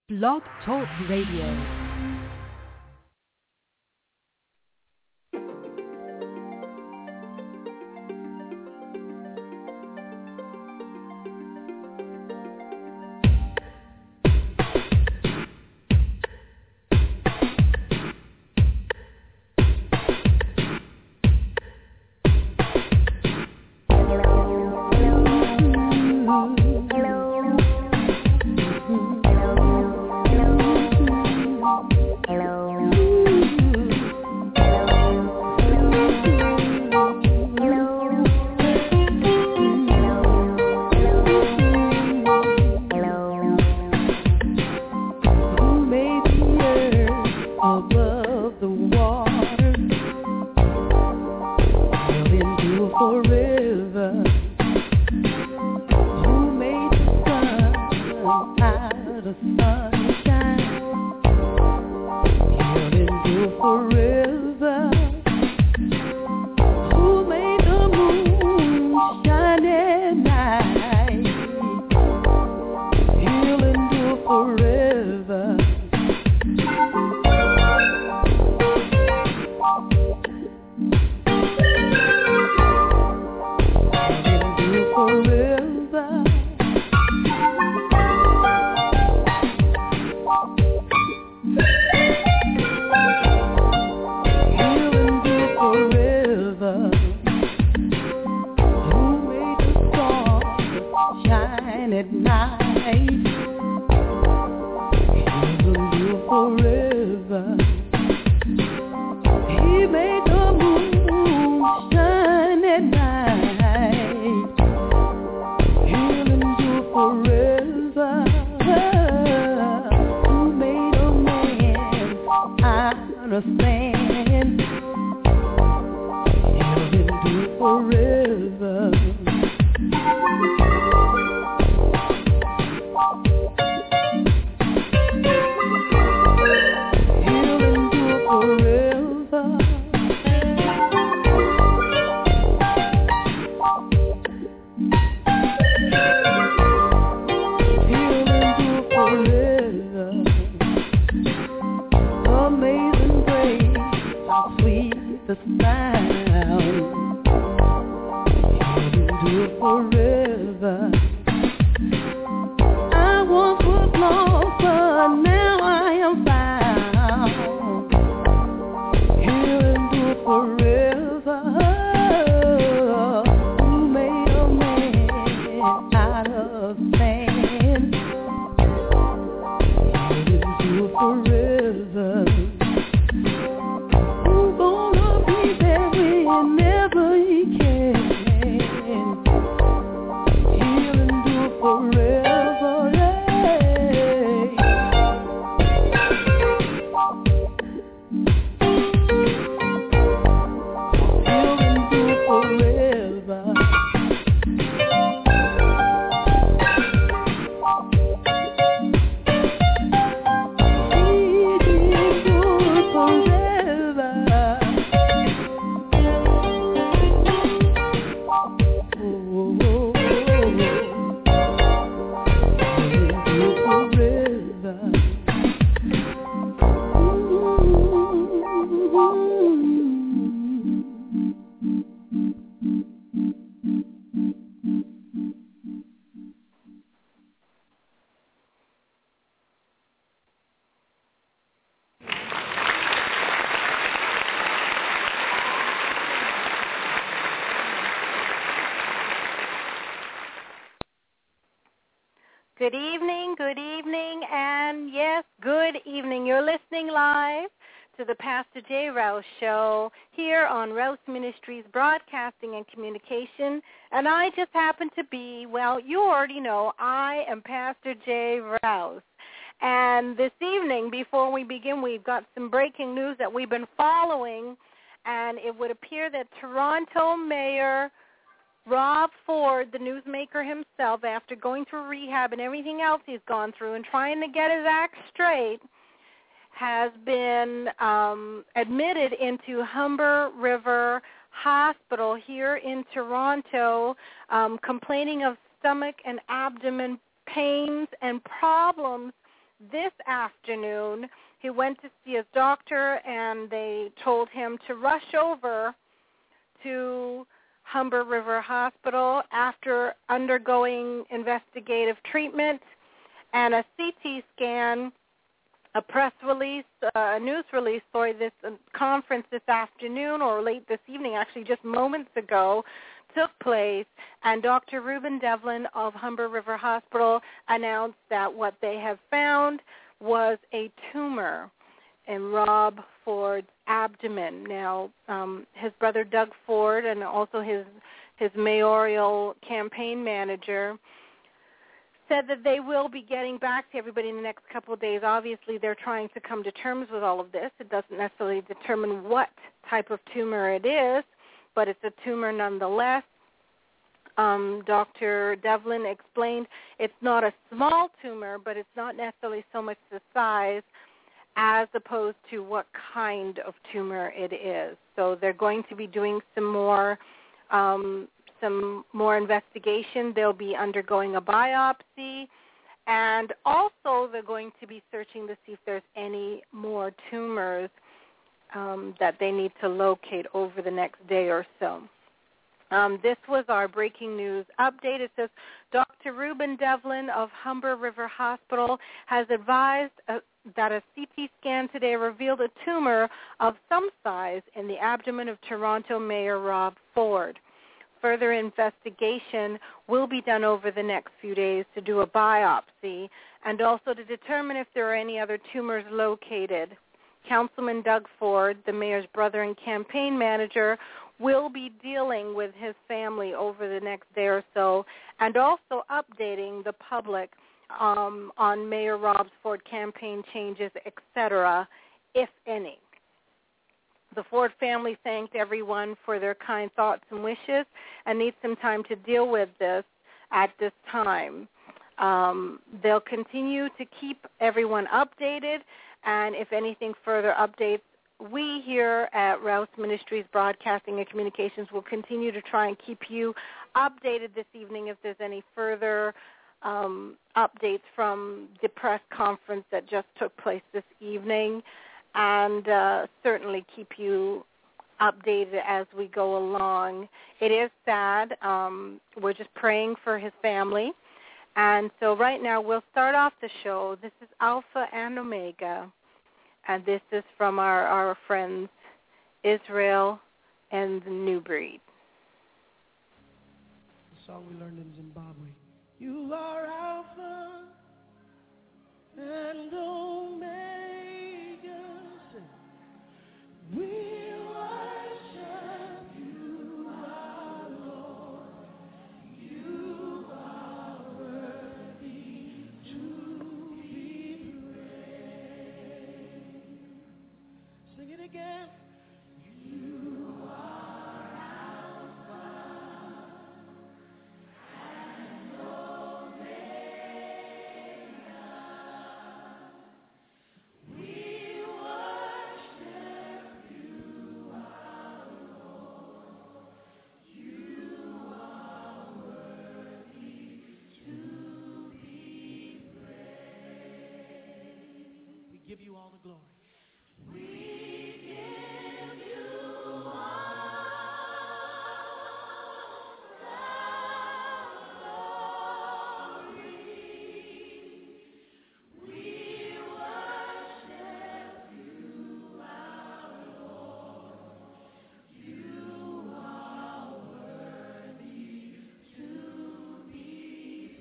Blog Talk Radio. Good evening, and yes, good evening. You're listening live to the Pastor J. Rouse Show here on Rouse Ministries Broadcasting and Communication, and I just happen to be, well, you already know, I am Pastor J. Rouse. And this evening, before we begin, we've got some breaking news that we've been following, and it would appear that Toronto Mayor Rob Ford, the newsmaker himself, after going through rehab and everything else he's gone through and trying to get his act straight, has been admitted into Humber River Hospital here in Toronto, complaining of stomach and abdomen pains and problems this afternoon. He went to see his doctor, and they told him to rush over to Humber River Hospital after undergoing investigative treatment and a CT scan. A press release, a news release for this conference this afternoon or late this evening, actually just moments ago, took place, and Dr. Reuben Devlin of Humber River Hospital announced that what they have found was a tumor in Rob Ford's abdomen. Now, his brother Doug Ford and also his mayoral campaign manager said that they will be getting back to everybody in the next couple of days. Obviously, they're trying to come to terms with all of this. It doesn't necessarily determine what type of tumor it is, but it's a tumor nonetheless. Dr. Devlin explained it's not a small tumor, but it's not necessarily so much the size as opposed to what kind of tumor it is. So they're going to be doing some more investigation. They'll be undergoing a biopsy, and also they're going to be searching to see if there's any more tumors that they need to locate over the next day or so. This was our breaking news update. It says Dr. Reuben Devlin of Humber River Hospital has advised that a CT scan today revealed a tumor of some size in the abdomen of Toronto Mayor Rob Ford. Further investigation will be done over the next few days to do a biopsy and also to determine if there are any other tumors located. Councilman Doug Ford, the mayor's brother and campaign manager, will be dealing with his family over the next day or so and also updating the public on Mayor Rob Ford campaign changes, etc., if any. The Ford family thanked everyone for their kind thoughts and wishes and needs some time to deal with this at this time. They'll continue to keep everyone updated, and if anything further updates, we here at Rouse Ministries Broadcasting and Communications will continue to try and keep you updated this evening if there's any further updates from the press conference that just took place this evening, and certainly keep you updated as we go along. It is sad. We're just praying for his family. And so right now we'll start off the show. This is Alpha and Omega, and this is from our friends Israel and the New Breed. The song we learned in Zimbabwe. You are Alpha and Omega. We worship you, our Lord. You are worthy to be praised. Sing it again. You are Alpha and Omega. We worship you, our Lord. You are worthy to be praised. We give you all the glory. We give you all the glory. We worship you, our Lord. You are worthy to be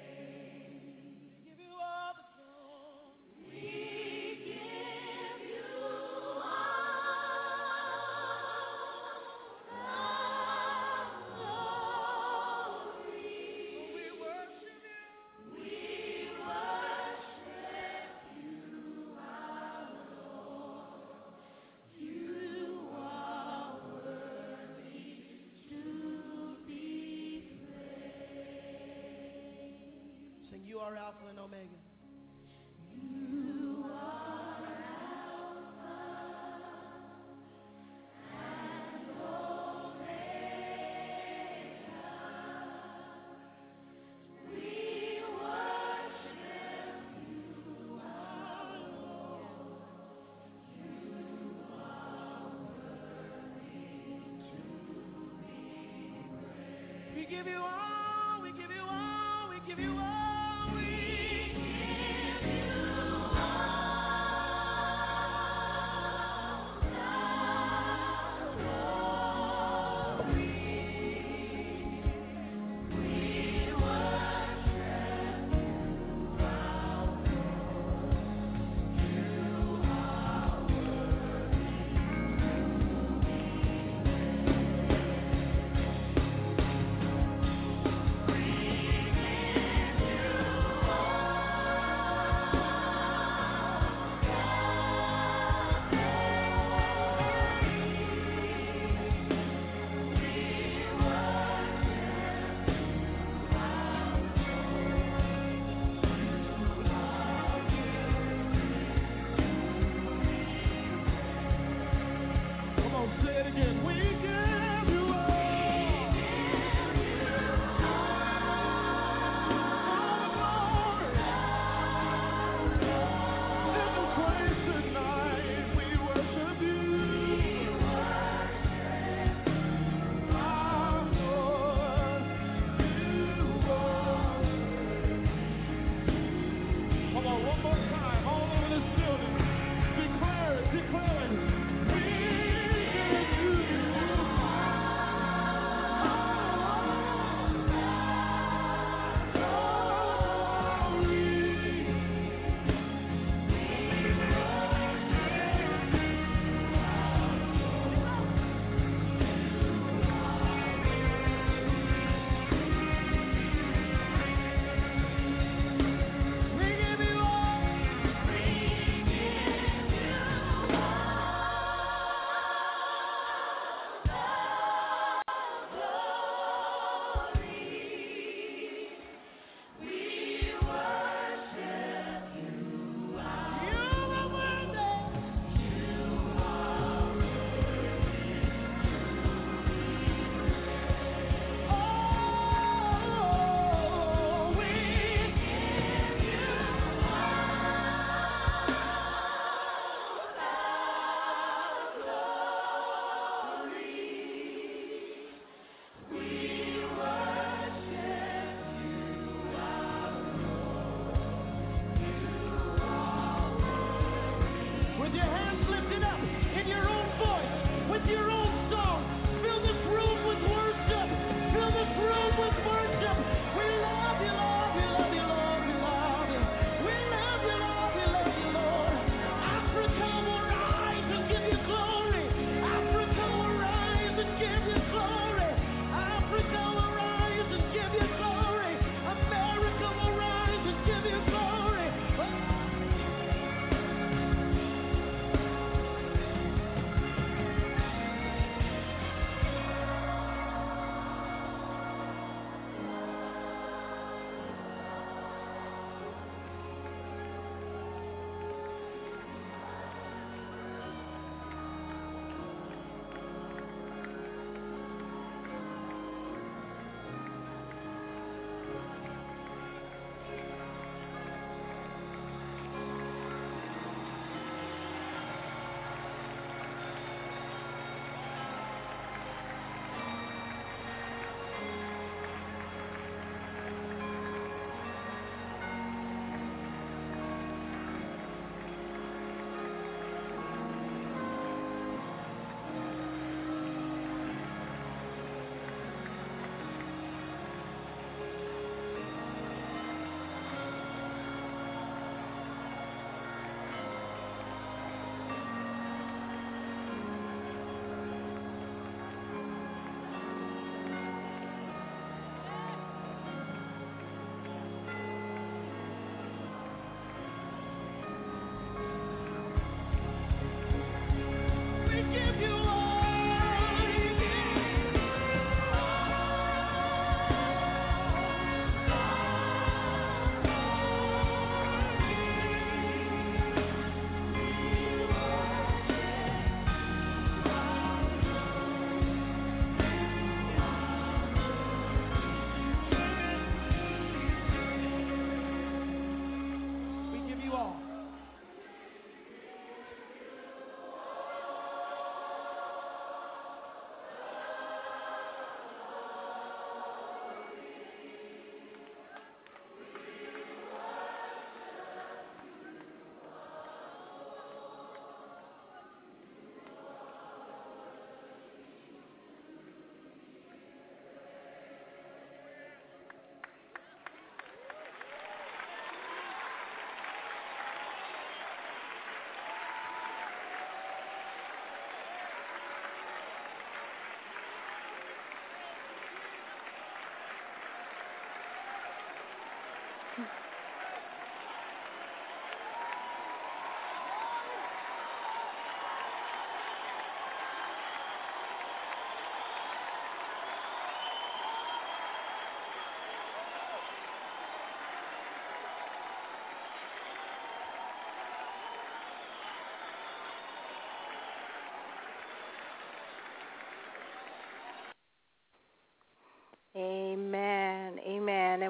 praised. We give you all the glory. We give you give you all, we give you all, we give you all.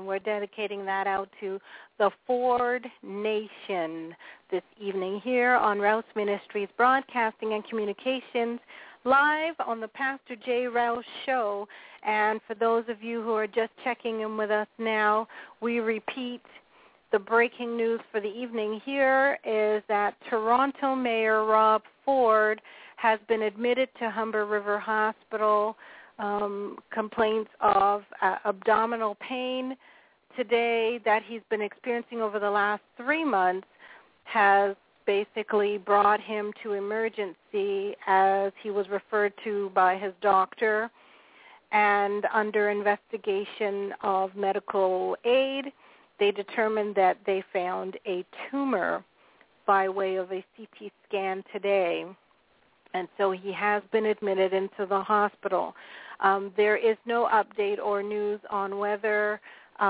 we're dedicating that out to the Ford Nation this evening here on Rouse Ministries Broadcasting and Communications, live on the Pastor J. Rouse Show. And for those of you who are just checking in with us now, we repeat the breaking news for the evening here is that Toronto Mayor Rob Ford has been admitted to Humber River Hospital. Complaints of abdominal pain today that he's been experiencing over the last 3 months has basically brought him to emergency as he was referred to by his doctor, and under investigation of medical aid, they determined that they found a tumor by way of a CT scan today. And so he has been admitted into the hospital. There is no update or news on whether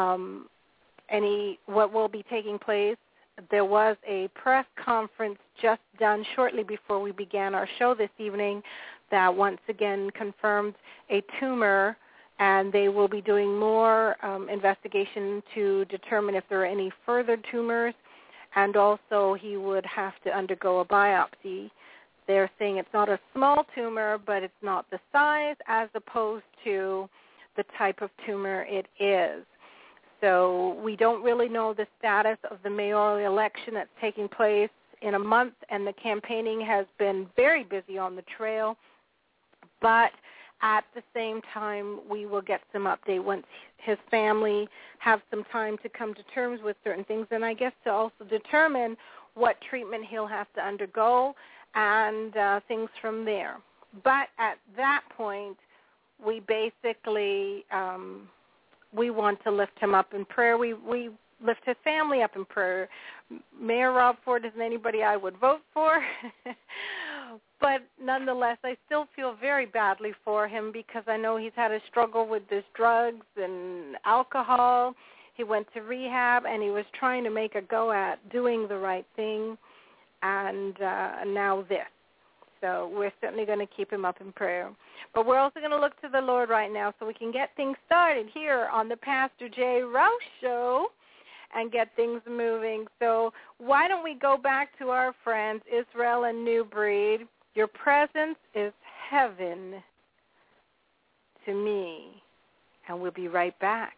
what will be taking place. There was a press conference just done shortly before we began our show this evening that once again confirmed a tumor, and they will be doing more investigation to determine if there are any further tumors, and also he would have to undergo a biopsy. They're saying it's not a small tumor, but it's not the size as opposed to the type of tumor it is. So we don't really know the status of the mayoral election that's taking place in a month, and the campaigning has been very busy on the trail. But at the same time, we will get some update once his family have some time to come to terms with certain things, and I guess to also determine what treatment he'll have to undergo and things from there. But at that point, we basically we want to lift him up in prayer. We lift his family up in prayer. Mayor Rob Ford isn't anybody I would vote for, but nonetheless, I still feel very badly for him because I know he's had a struggle with this drugs and alcohol. He went to rehab, and he was trying to make a go at doing the right thing, and now this. So we're certainly going to keep him up in prayer. But we're also going to look to the Lord right now so we can get things started here on the Pastor J. Rouse Show and get things moving. So why don't we go back to our friends, Israel and New Breed. Your presence is heaven to me. And we'll be right back.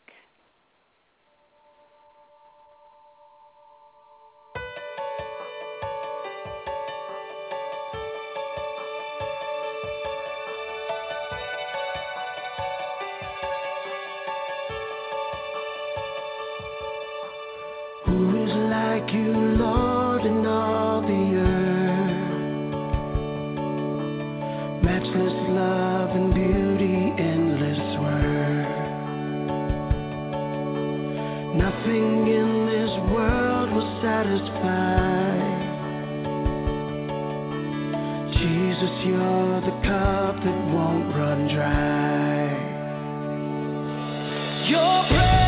You, Lord, in all the earth, matchless love and beauty, endless worth. Nothing in this world will satisfy. Jesus, you're the cup that won't run dry. Your presence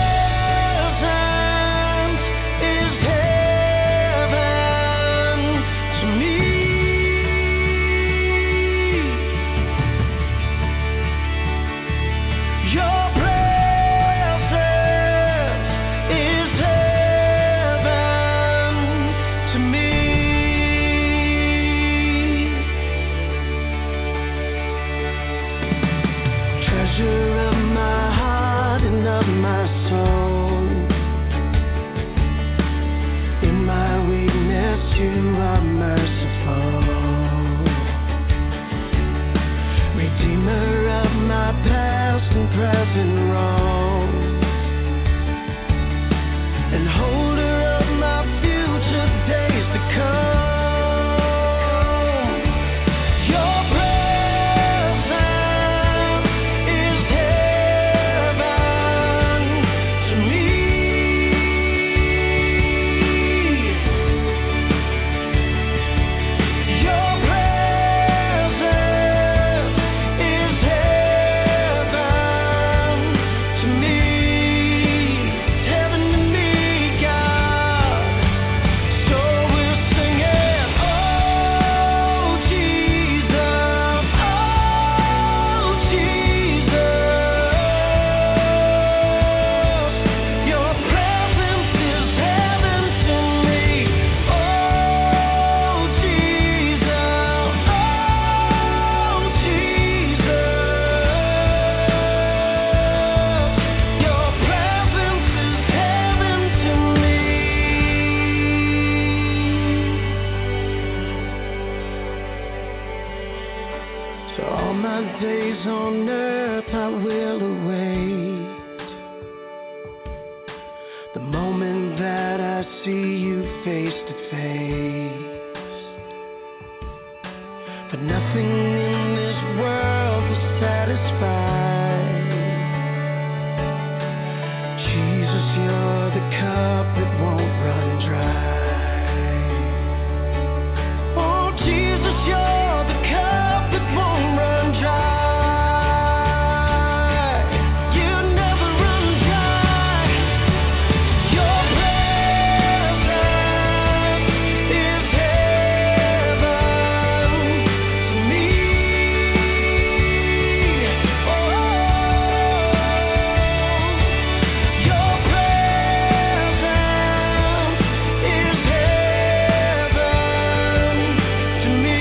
my days on earth I will await the moment that I see you face to face. For nothing in this world will satisfy. Jesus, you're the cup that won't run dry. Oh, Jesus, you're the cup that won't run dry. You never run dry. Your presence is heaven to me. Oh, your presence is heaven to me.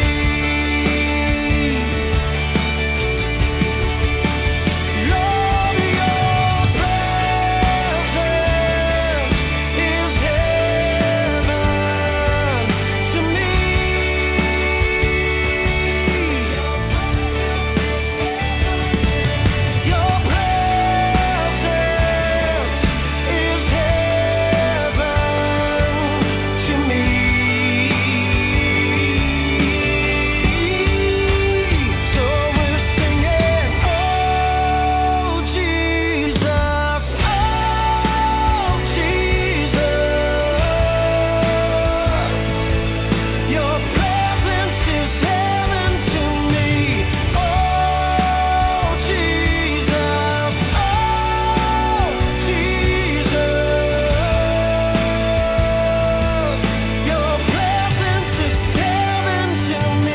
Lord, your presence is heaven to me. Your presence is heaven to me. So we're singing, oh Jesus, your presence is heaven to me. Oh Jesus, your presence is heaven to me.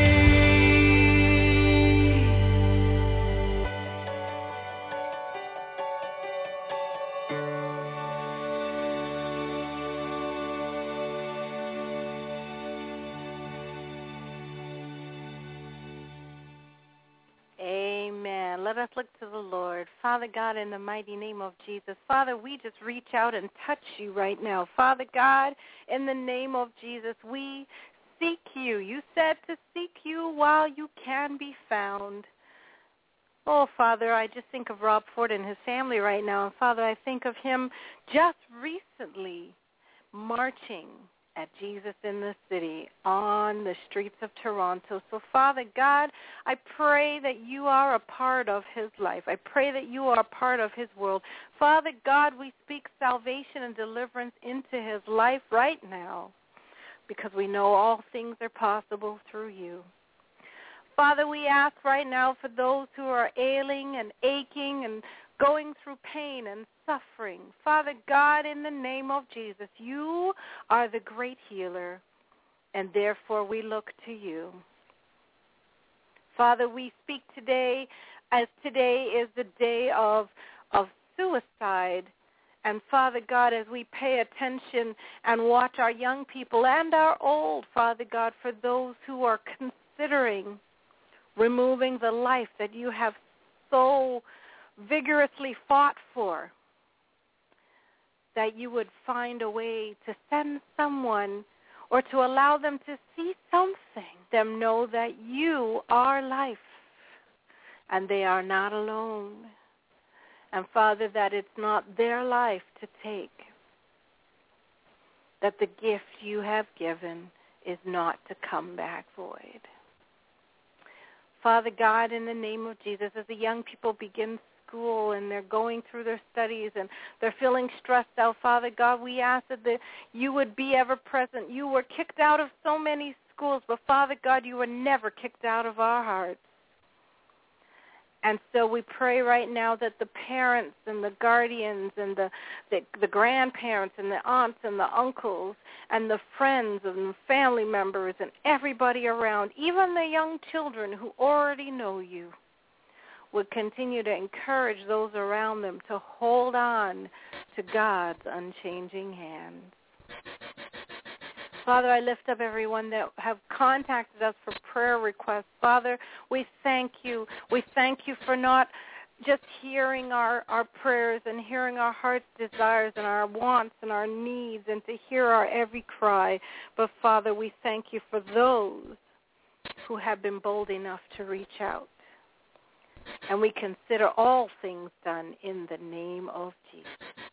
Amen. Let us look to the Lord. Father God, in the mighty name of Jesus, Father, we just reach out and touch you right now. Father God, in the name of Jesus, we seek you. You said to seek you while you can be found. Oh, Father, I just think of Rob Ford and his family right now. And, Father, I think of him just recently marching at Jesus in the City on the streets of Toronto. So, Father God, I pray that you are a part of his life. I pray that you are a part of his world. Father God, we speak salvation and deliverance into his life right now because we know all things are possible through you. Father, we ask right now for those who are ailing and aching and going through pain and suffering. Father God, in the name of Jesus, you are the great healer, and therefore we look to you. Father, we speak today as today is the day of suicide. And Father God, as we pay attention and watch our young people and our old, Father God, for those who are considering removing the life that you have so vigorously fought for, that you would find a way to send someone or to allow them to see something, them know that you are life and they are not alone. And Father, that it's not their life to take, that the gift you have given is not to come back void. Father God, in the name of Jesus, as the young people begin school and they're going through their studies and they're feeling stressed out, Father God, we ask that you would be ever present. You were kicked out of so many schools, but Father God, you were never kicked out of our hearts. And so we pray right now that the parents and the guardians and the grandparents and the aunts and the uncles and the friends and the family members and everybody around, even the young children who already know you, would continue to encourage those around them to hold on to God's unchanging hand. Father, I lift up everyone that have contacted us for prayer requests. Father, we thank you. We thank you for not just hearing our prayers and hearing our heart's desires and our wants and our needs and to hear our every cry. But, Father, we thank you for those who have been bold enough to reach out. And we consider all things done in the name of Jesus.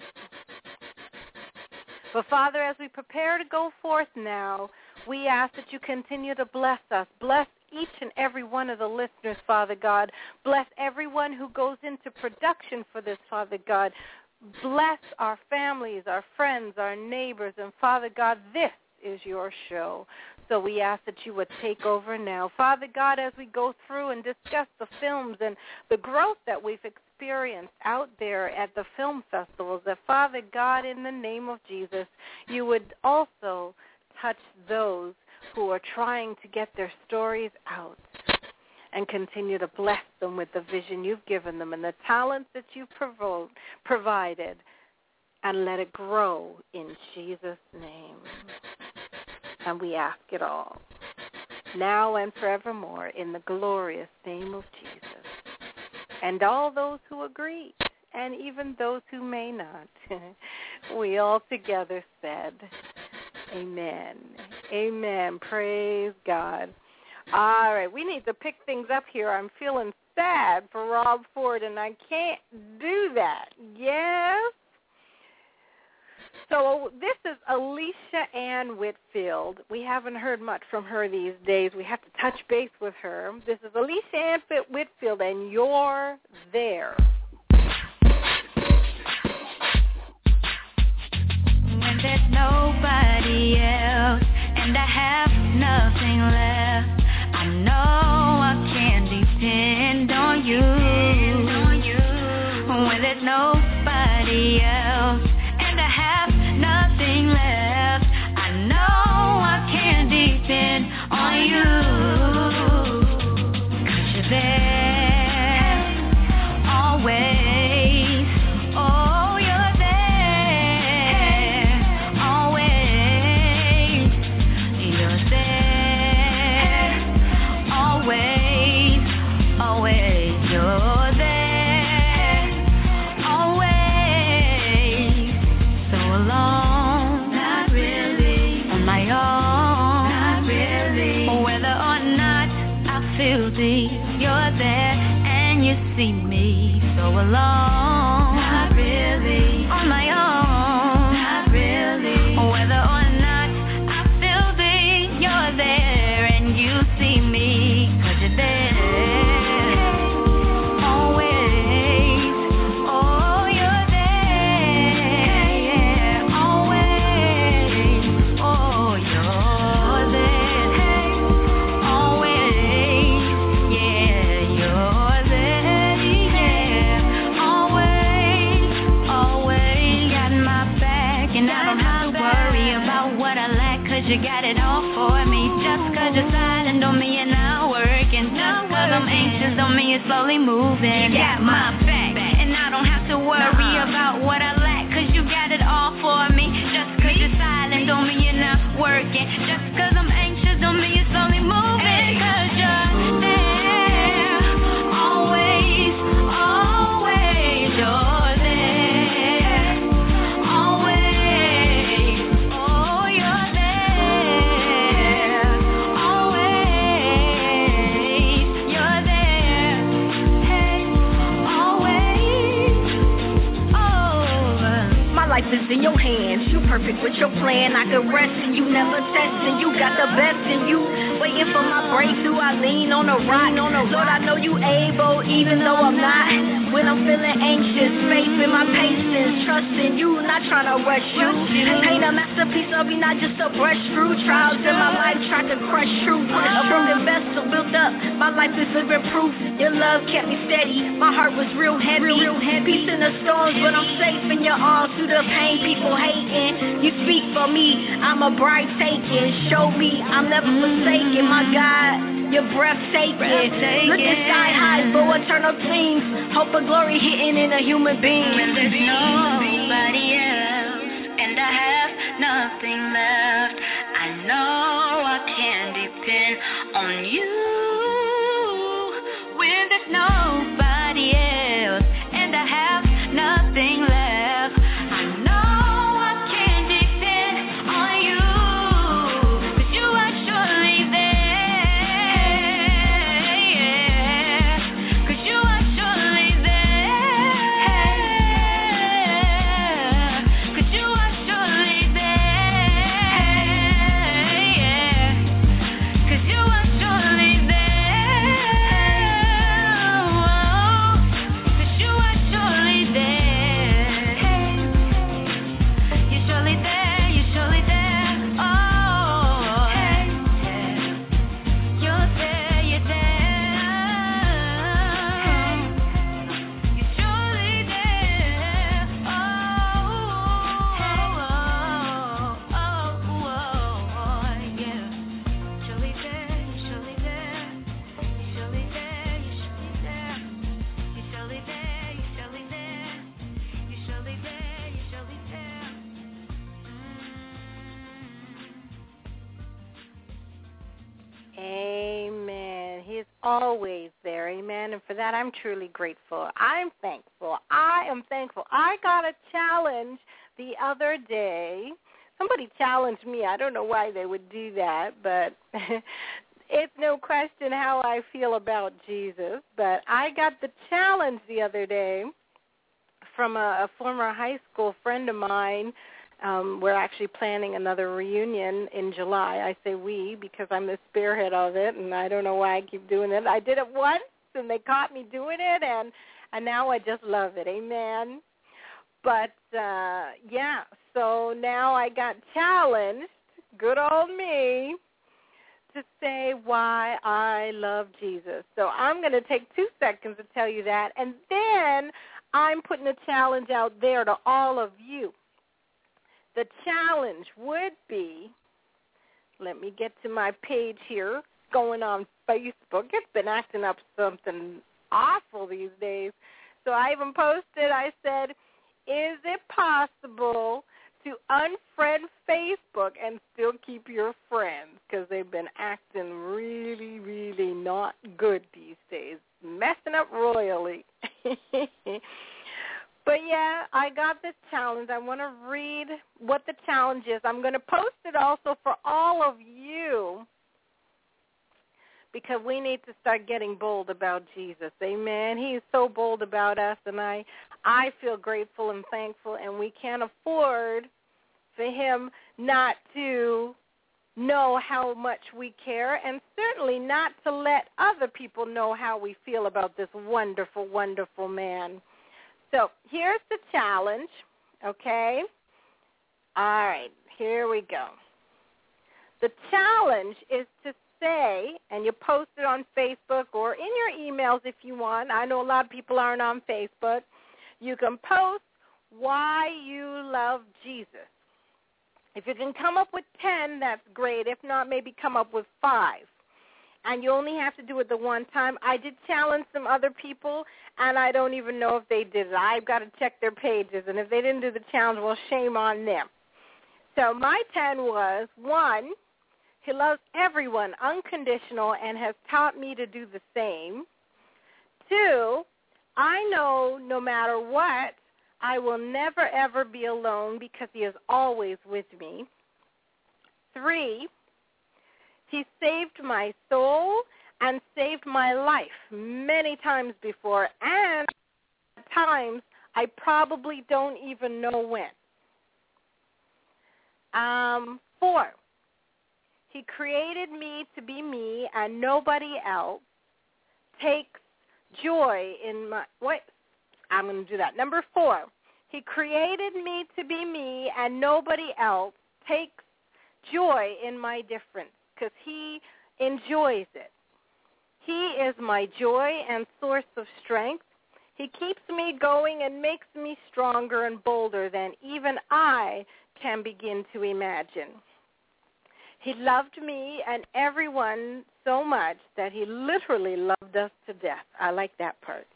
But Father, as we prepare to go forth now, we ask that you continue to bless us. Bless each and every one of the listeners, Father God. Bless everyone who goes into production for this, Father God. Bless our families, our friends, our neighbors. And Father God, this is your show. So we ask that you would take over now. Father God, as we go through and discuss the films and the growth that we've experienced out there at the film festivals, that Father God, in the name of Jesus, you would also touch those who are trying to get their stories out and continue to bless them with the vision you've given them and the talents that you've provided, and let it grow in Jesus' name. And we ask it all, now and forevermore, in the glorious name of Jesus. And all those who agree, and even those who may not, we all together said, amen. Amen. Praise God. All right, we need to pick things up here. I'm feeling sad for Rob Ford, and I can't do that. Yes? So this is Alicia Ann Whitfield. We haven't heard much from her these days. We have to touch base with her. This is Alicia Ann Whitfield, and You're There. When there's nobody else and I have nothing left, I know I can depend on you. When there's nobody else and I have nothing left, I know I can depend on you. 'Cause you're there, always. Oh, you're there, always. You're there, always, always. You're there, always. So alone, not really. On my own, not really. Whether or not I feel deep, you're there and you see me. So alone, not really. On my own, not really. Whether or not I feel deep, you're there and you see me. 'Cause you're there. Always, oh, you're there, always, oh, you're there, always, yeah, you're there, yeah, always, always, got my back, and I don't have to worry about what I lack, 'cause you got it all for me. Just 'cause you're silent don't mean you're not working. Just 'cause I'm anxious don't mean you're slowly moving. You got my back, and I don't have to worry about what I lack, 'cause you got it all for me. Just 'cause you're silent don't mean you're not working. Just 'cause I'm anxious don't mean you're slowly moving. 'Cause you're there, always, always. You're there, always. Oh, you're there, always. You're there, hey, always. Oh, My life is in your hands. You perfect with your plan. I can rest and you never test, and you got the best in you. Waiting for my breakthrough, I lean on a rock. Lord, I know you able, even though I'm not. When I'm feeling anxious, faith in my patience, trusting you, not trying to rush you. Paint a masterpiece of me, not just a brush through. Trials in my life tried to crush truth. A broken vessel built up, my life is living proof. Your love kept me steady, my heart was real heavy. Peace in the storms, but I'm safe in your arms. Through the pain, people hating, you speak for me, I'm a bride taken. Show me I'm never forsaken, my God, you're breathtaking. Look at sky high for eternal things. Hope of glory hitting in a human being. when there's nobody else and I have nothing left, I know I can depend on you. When there's nobody else and I have nothing left, I know I can depend on you. 'Cause you are surely there, yeah. 'Cause you are always there, amen, and for that I'm truly grateful. I'm thankful. I am thankful. I got a challenge the other day. Somebody challenged me. I don't know why they would do that, but it's no question how I feel about Jesus. But I got the challenge the other day from a former high school friend of mine. We're actually planning another reunion in July. I say we because I'm the spearhead of it, and I don't know why I keep doing it. I did it once, and they caught me doing it, and now I just love it. Amen. But, yeah, so now I got challenged, good old me, to say why I love Jesus. So I'm going to take 2 seconds to tell you that, and then I'm putting a challenge out there to all of you. The challenge would be, let me get to my page here, going on Facebook. It's been acting up something awful these days. So I even posted, I said, is it possible to unfriend Facebook and still keep your friends? Because they've been acting really, really not good these days, messing up royally. But, yeah, I got this challenge. I want to read what the challenge is. I'm going to post it also for all of you because we need to start getting bold about Jesus. Amen. He is so bold about us, and I feel grateful and thankful, and we can't afford for him not to know how much we care and certainly not to let other people know how we feel about this wonderful, wonderful man. So here's the challenge, okay? All right, here we go. The challenge is to say, and you post it on Facebook or in your emails if you want. I know a lot of people aren't on Facebook. You can post why you love Jesus. If you can come up with 10, that's great. If not, maybe come up with 5. And you only have to do it the one time. I did challenge some other people, and I don't even know if they did it. I've got to check their pages, and if they didn't do the challenge, well, shame on them. So my 10 was, 1, he loves everyone unconditional and has taught me to do the same. 2, I know no matter what, I will never, ever be alone because he is always with me. 3, he saved my soul and saved my life many times before, and at times I probably don't even know when. 4, he created me to be me and nobody else. Takes joy in my, I'm going to do that. Number 4, he created me to be me and nobody else. Takes joy in my difference because he enjoys it. He is my joy and source of strength. He keeps me going and makes me stronger and bolder than even I can begin to imagine. He loved me and everyone so much that he literally loved us to death. I like that part.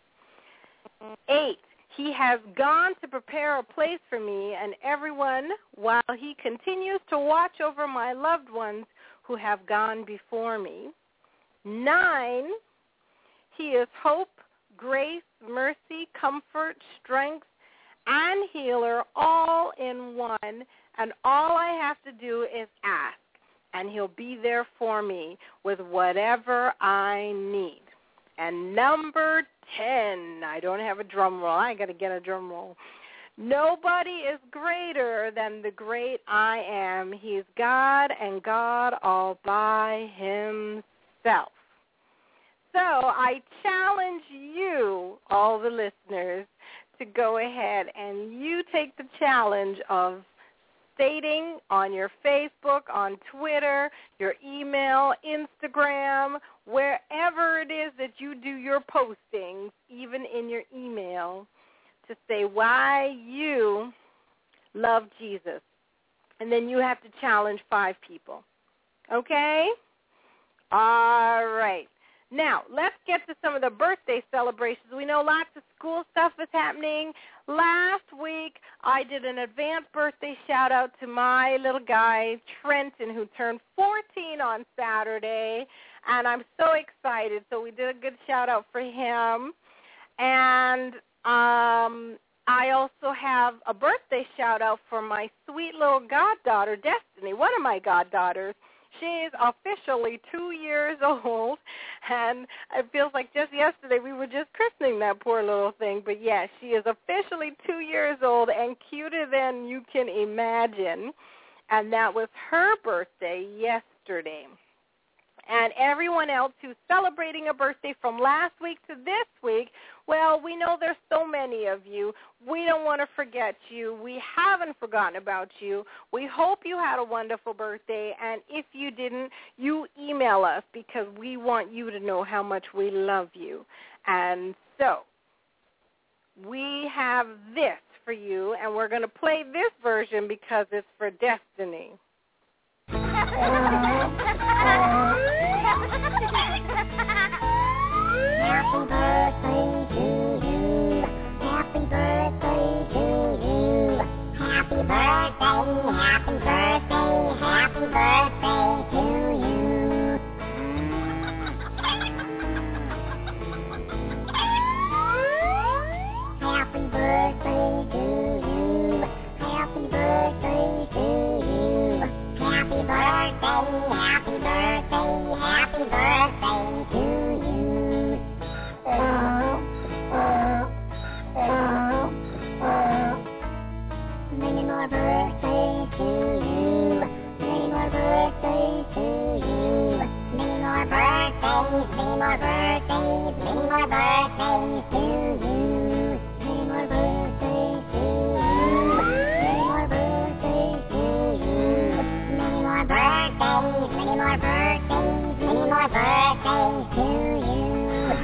8, he has gone to prepare a place for me and everyone while he continues to watch over my loved ones who have gone before me. 9, he is hope, grace, mercy, comfort, strength, and healer all in one, and all I have to do is ask, and he'll be there for me with whatever I need. And number 10, I don't have a drum roll. I got to get a drum roll. Nobody is greater than the great I am. He's God and God all by himself. So I challenge you, all the listeners, to go ahead and you take the challenge of stating on your Facebook, on Twitter, your email, Instagram, wherever it is that you do your postings, even in your email, to say why you love Jesus. And then you have to challenge 5 people. Okay? All right. Now, let's get to some of the birthday celebrations. We know lots of school stuff is happening. Last week, I did an advanced birthday shout-out to my little guy, Trenton, who turned 14 on Saturday. and I'm so excited. So we did a good shout-out for him. And I also have a birthday shout-out for my sweet little goddaughter, Destiny, one of my goddaughters. She's officially 2 years old, and it feels like just yesterday we were just christening that poor little thing. But, yes, she is officially 2 years old and cuter than you can imagine. And that was her birthday yesterday. And everyone else who's celebrating a birthday from last week to this week, well, we know there's so many of you. We don't want to forget you. We haven't forgotten about you. We hope you had a wonderful birthday. And if you didn't, you email us because we want you to know how much we love you. And so we have this for you, and we're going to play this version because it's for Destiny. Happy birthday to you. Happy birthday to you. Happy birthday, happy birthday, happy birthday to you. Happy birthday to you. Happy birthday to you. Happy birthday, happy birthday, happy birthday to you. Many more birthdays to you. Many more birthdays to you. Many more birthdays, many more birthdays, many more birthdays to you. Many more birthdays to you. Many more birthdays to you. Many more birthdays, many more birthdays, many more birthdays to you.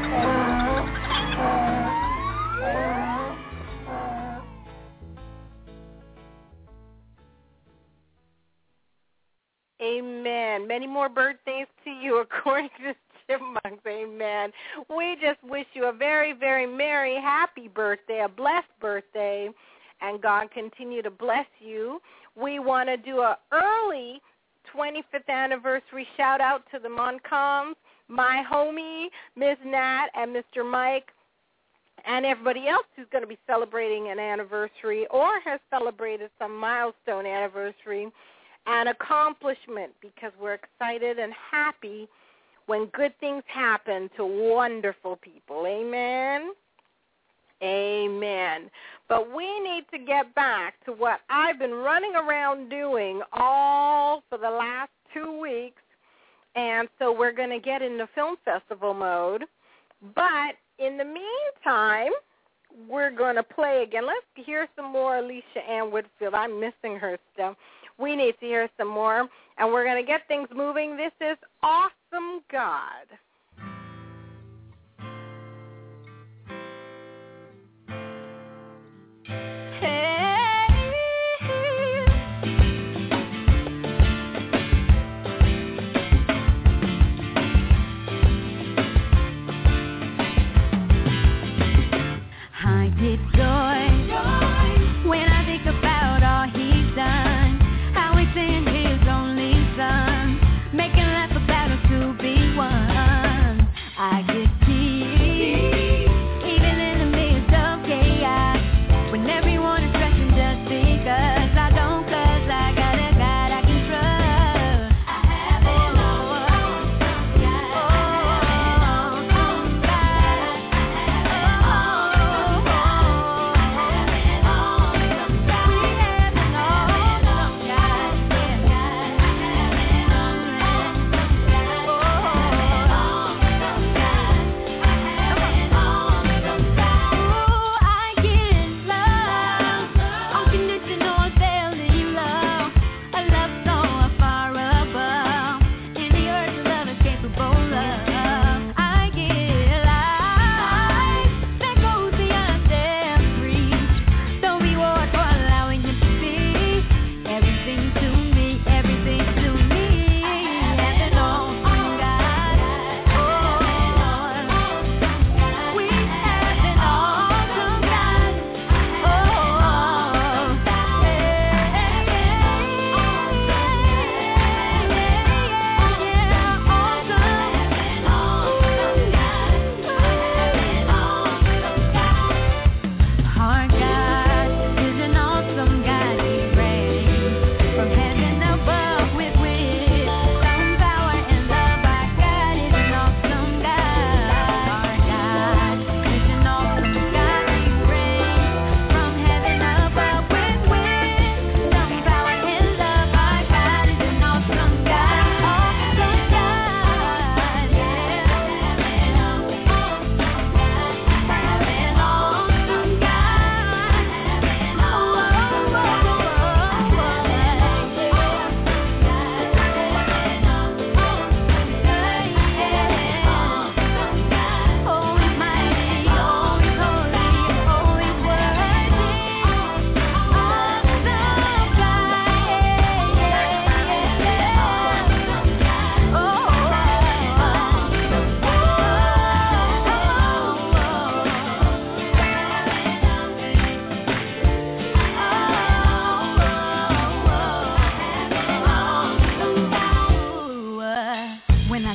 Amen. Many more birthdays to you, according to Chipmunks. Amen. We just wish you a very, very merry, happy birthday, a blessed birthday, and God continue to bless you. We want to do an early 25th anniversary shout-out to the Moncoms, my homie, Ms. Nat, and Mr. Mike, and everybody else who's going to be celebrating an anniversary or has celebrated some milestone anniversary and accomplishment, because we're excited and happy when good things happen to wonderful people. Amen? Amen. But we need to get back to what I've been running around doing all for the last 2 weeks, and so we're going to get into film festival mode. But in the meantime, we're going to play again. Let's hear some more Alicia Ann Woodfield. I'm missing her stuff. We need to hear some more, and we're going to get things moving. This is Awesome God. I get joy when I think about all he's done. How he sent his only son, making life a battle to be won.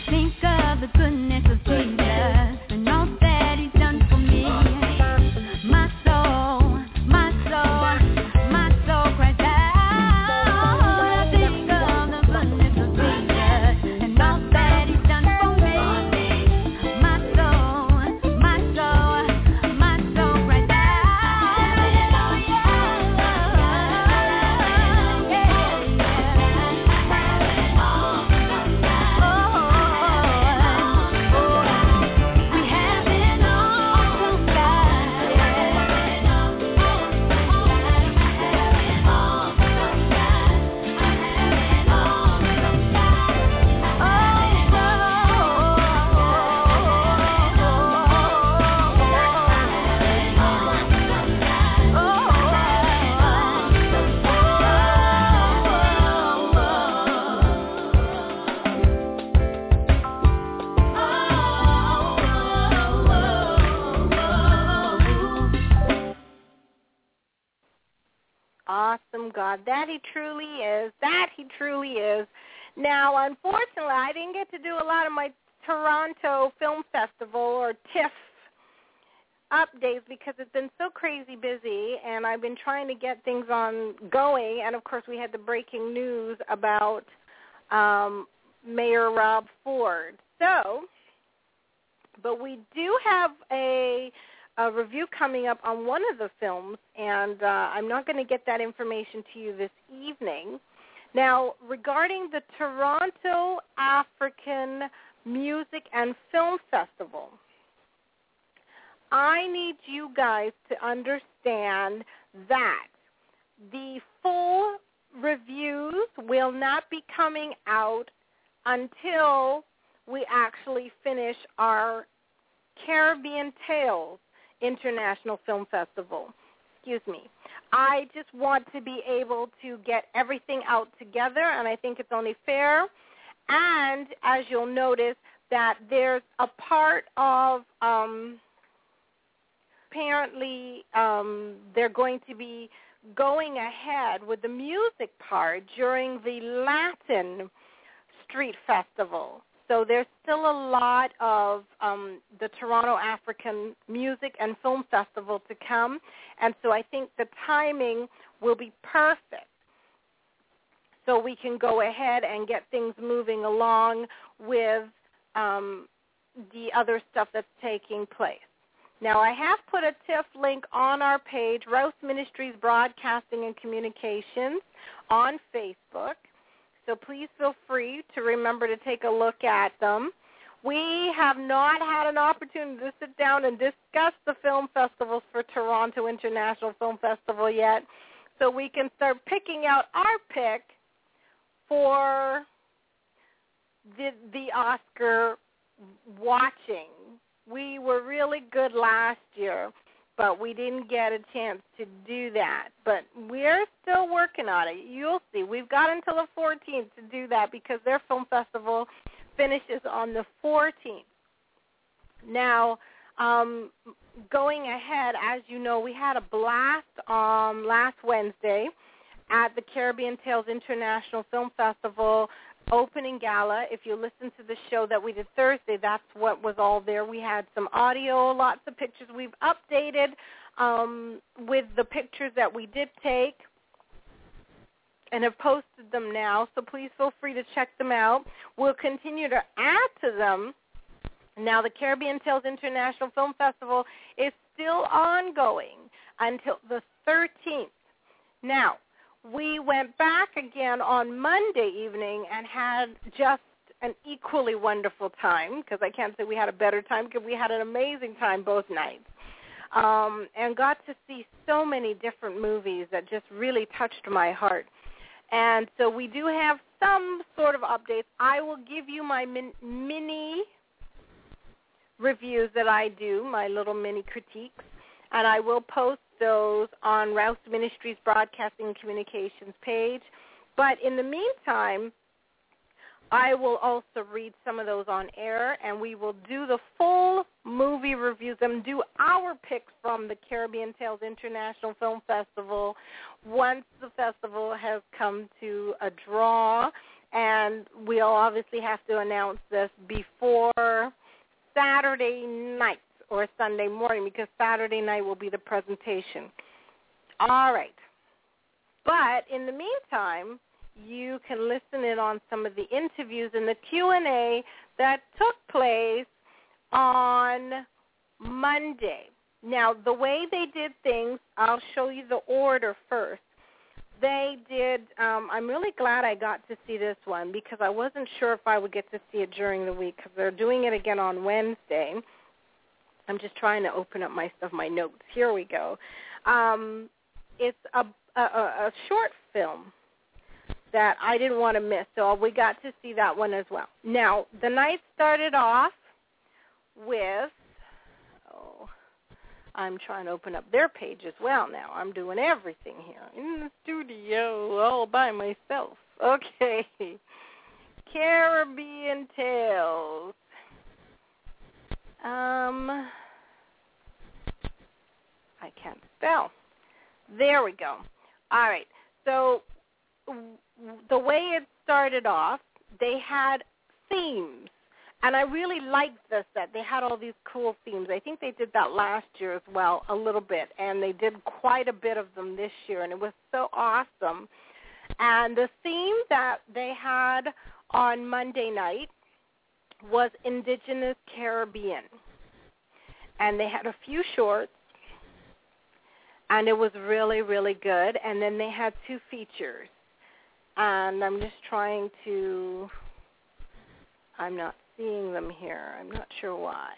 think of the goodness of Jesus and all that he's done for me. My soul cries out. I think of the goodness of Jesus and all that he's done for me. My soul cries out. Awesome God. That he truly is. That he truly is. Now, unfortunately, I didn't get to do a lot of my Toronto Film Festival or TIFF updates because it's been so crazy busy, and I've been trying to get things on going. And, of course, we had the breaking news about Mayor Rob Ford. But we do have a review coming up on one of the films, and I'm not going to get that information to you this evening. Now, regarding the Toronto African Music and Film Festival, I need you guys to understand that the full reviews will not be coming out until we actually finish our Caribbean Tales International Film Festival. I just want to be able to get everything out together, and I think it's only fair. And as you'll notice, that there's a part of apparently they're going to be going ahead with the music part during the Latin Street Festival. So there's still a lot of the Toronto African Music and Film Festival to come, and so I think the timing will be perfect so we can go ahead and get things moving along with the other stuff that's taking place. Now, I have put a TIFF link on our page, Rouse Ministries Broadcasting and Communications, on Facebook. So please feel free to remember to take a look at them. We have not had an opportunity to sit down and discuss the film festivals for Toronto International Film Festival yet, so we can start picking out our pick for the Oscar watching. We were really good last year, but we didn't get a chance to do that. But we're still working on it. You'll see. We've got until the 14th to do that because their film festival finishes on the 14th. Now, going ahead, as you know, we had a blast last Wednesday at the Caribbean Tales International Film Festival opening gala. If you listen to the show that we did Thursday, that's what was all there. We had some audio, lots of pictures. We've updated with the pictures that we did take and have posted them now, so please feel free to check them out. We'll continue to add to them. Now, the Caribbean Tales International Film Festival is still ongoing until the 13th. Now, we went back again on Monday evening and had just an equally wonderful time, because I can't say we had a better time because we had an amazing time both nights, and got to see so many different movies that just really touched my heart. And so we do have some sort of updates. I will give you my mini reviews that I do, my little mini critiques, and I will post those on Rouse Ministries Broadcasting and Communications page. But in the meantime, I will also read some of those on air, and we will do the full movie reviews and do our picks from the Caribbean Tales International Film Festival once the festival has come to a draw and we'll obviously have to announce this before Saturday night or Sunday morning, because Saturday night will be the presentation. All right. But in the meantime, you can listen in on some of the interviews and the Q&A that took place on Monday. Now, the way they did things, I'll show you the order first. They did, I'm really glad I got to see this one, because I wasn't sure if I would get to see it during the week, because they're doing it again on Wednesday. I'm just trying to open up my notes. Here we go. It's a short film that I didn't want to miss, so we got to see that one as well. Now, the night started off with, I'm trying to open up their page as well now. I'm doing everything here in the studio all by myself. Okay. Caribbean Tales. I can't spell. There we go. All right. So the way it started off, they had themes. And I really liked this, that they had all these cool themes. I think they did that last year as well, a little bit. And they did quite a bit of them this year, and it was so awesome. And the theme that they had on Monday night was Indigenous Caribbean. And they had a few shorts, and it was really, really good. And then they had 2 features. And I'm just trying to, I'm not seeing them here. I'm not sure why.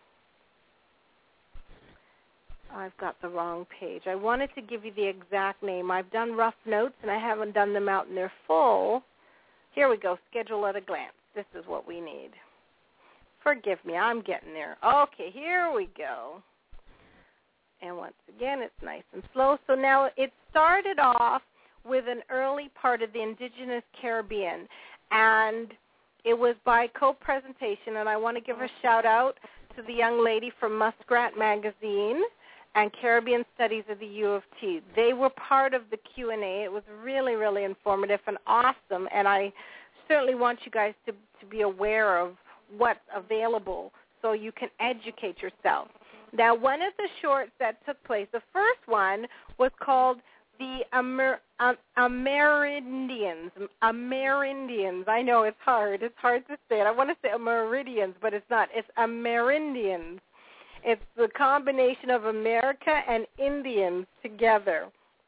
I've got the wrong page. I wanted to give you the exact name. I've done rough notes, and I haven't done them out in their full. Here we go, schedule at a glance. This is what we need. Forgive me, I'm getting there. Okay, here we go. And once again, it's nice and slow. So now it started off with an early part of the Indigenous Caribbean, and it was by co-presentation, and I want to give a shout-out to the young lady from Muskrat Magazine and Caribbean Studies of the U of T. They were part of the Q&A. It was really, really informative and awesome, and I certainly want you guys to be aware of what's available so you can educate yourself. Now, one of the shorts that took place, the first one was called the Amerindians. Amerindians. I know it's hard. It's hard to say it. I want to say Amerindians, but it's not. It's Amerindians. It's the combination of America and Indians together.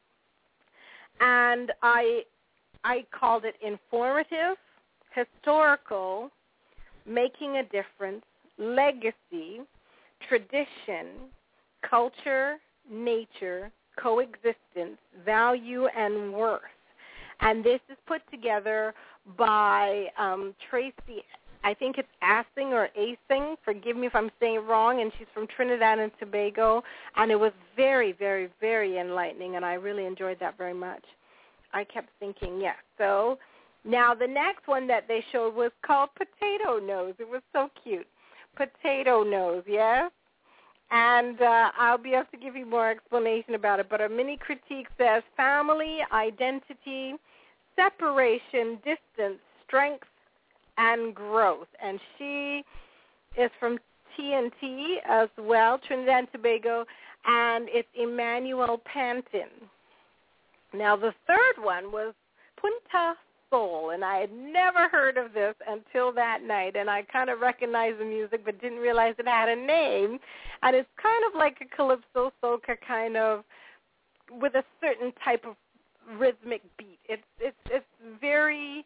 And I called it informative, historical, making a difference, legacy, tradition, culture, nature, coexistence, value, and worth. And this is put together by Tracy, I think it's Assing or Asing. Forgive me if I'm saying it wrong, and she's from Trinidad and Tobago. And it was very, very, very enlightening, and I really enjoyed that very much. I kept thinking, yes. So now the next one that they showed was called Potato Nose. It was so cute. Potato Nose, yes? And I'll be able to give you more explanation about it. But a mini critique says family, identity, separation, distance, strength, and growth. And she is from TNT as well, Trinidad and Tobago, and it's Emmanuel Pantin. Now, the third one was Punta Soul, and I had never heard of this until that night, and I kind of recognized the music but didn't realize it had a name, and it's kind of like a calypso soca kind of with a certain type of rhythmic beat. It's very,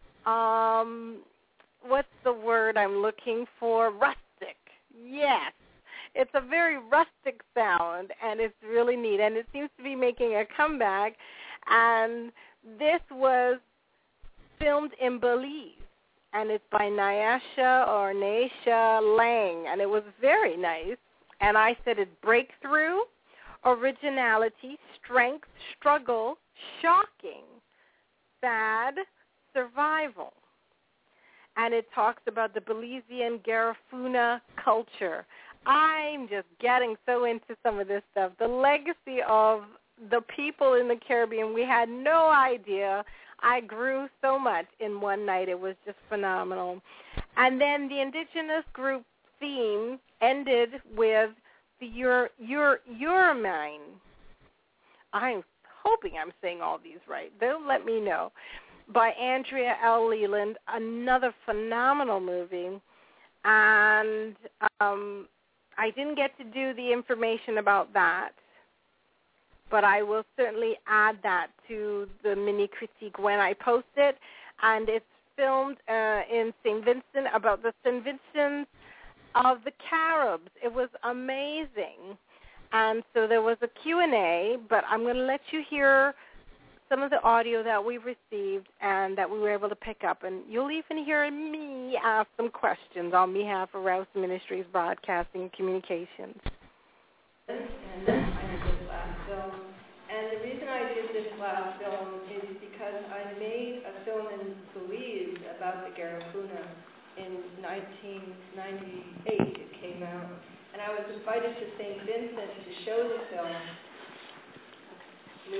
what's the word I'm looking for? Rustic. Yes. It's a very rustic sound, and it's really neat, and it seems to be making a comeback, and this was filmed in Belize, and it's by Nyasha or Naisha Lang, and it was very nice. And I said it's breakthrough, originality, strength, struggle, shocking, sad, survival. And it talks about the Belizean Garifuna culture. I'm just getting so into some of this stuff. The legacy of the people in the Caribbean, we had no idea. I grew so much in one night. It was just phenomenal. And then the Indigenous group theme ended with the Euromine. I'm hoping I'm saying all these right. They'll let me know. By Andrea L. Leland, another phenomenal movie. And I didn't get to do the information about that, but I will certainly add that to the mini critique when I post it. And it's filmed in St. Vincent, about the St. Vincent of the Caribs. It was amazing. And so there was a Q&A, but I'm going to let you hear some of the audio that we received and that we were able to pick up. And you'll even hear me ask some questions on behalf of Rouse Ministries Broadcasting and Communications. And I did this last film. And the reason I did this last film is because I made a film in Belize about the Garifuna in 1998. It came out. And I was invited to St. Vincent to show the film. Good,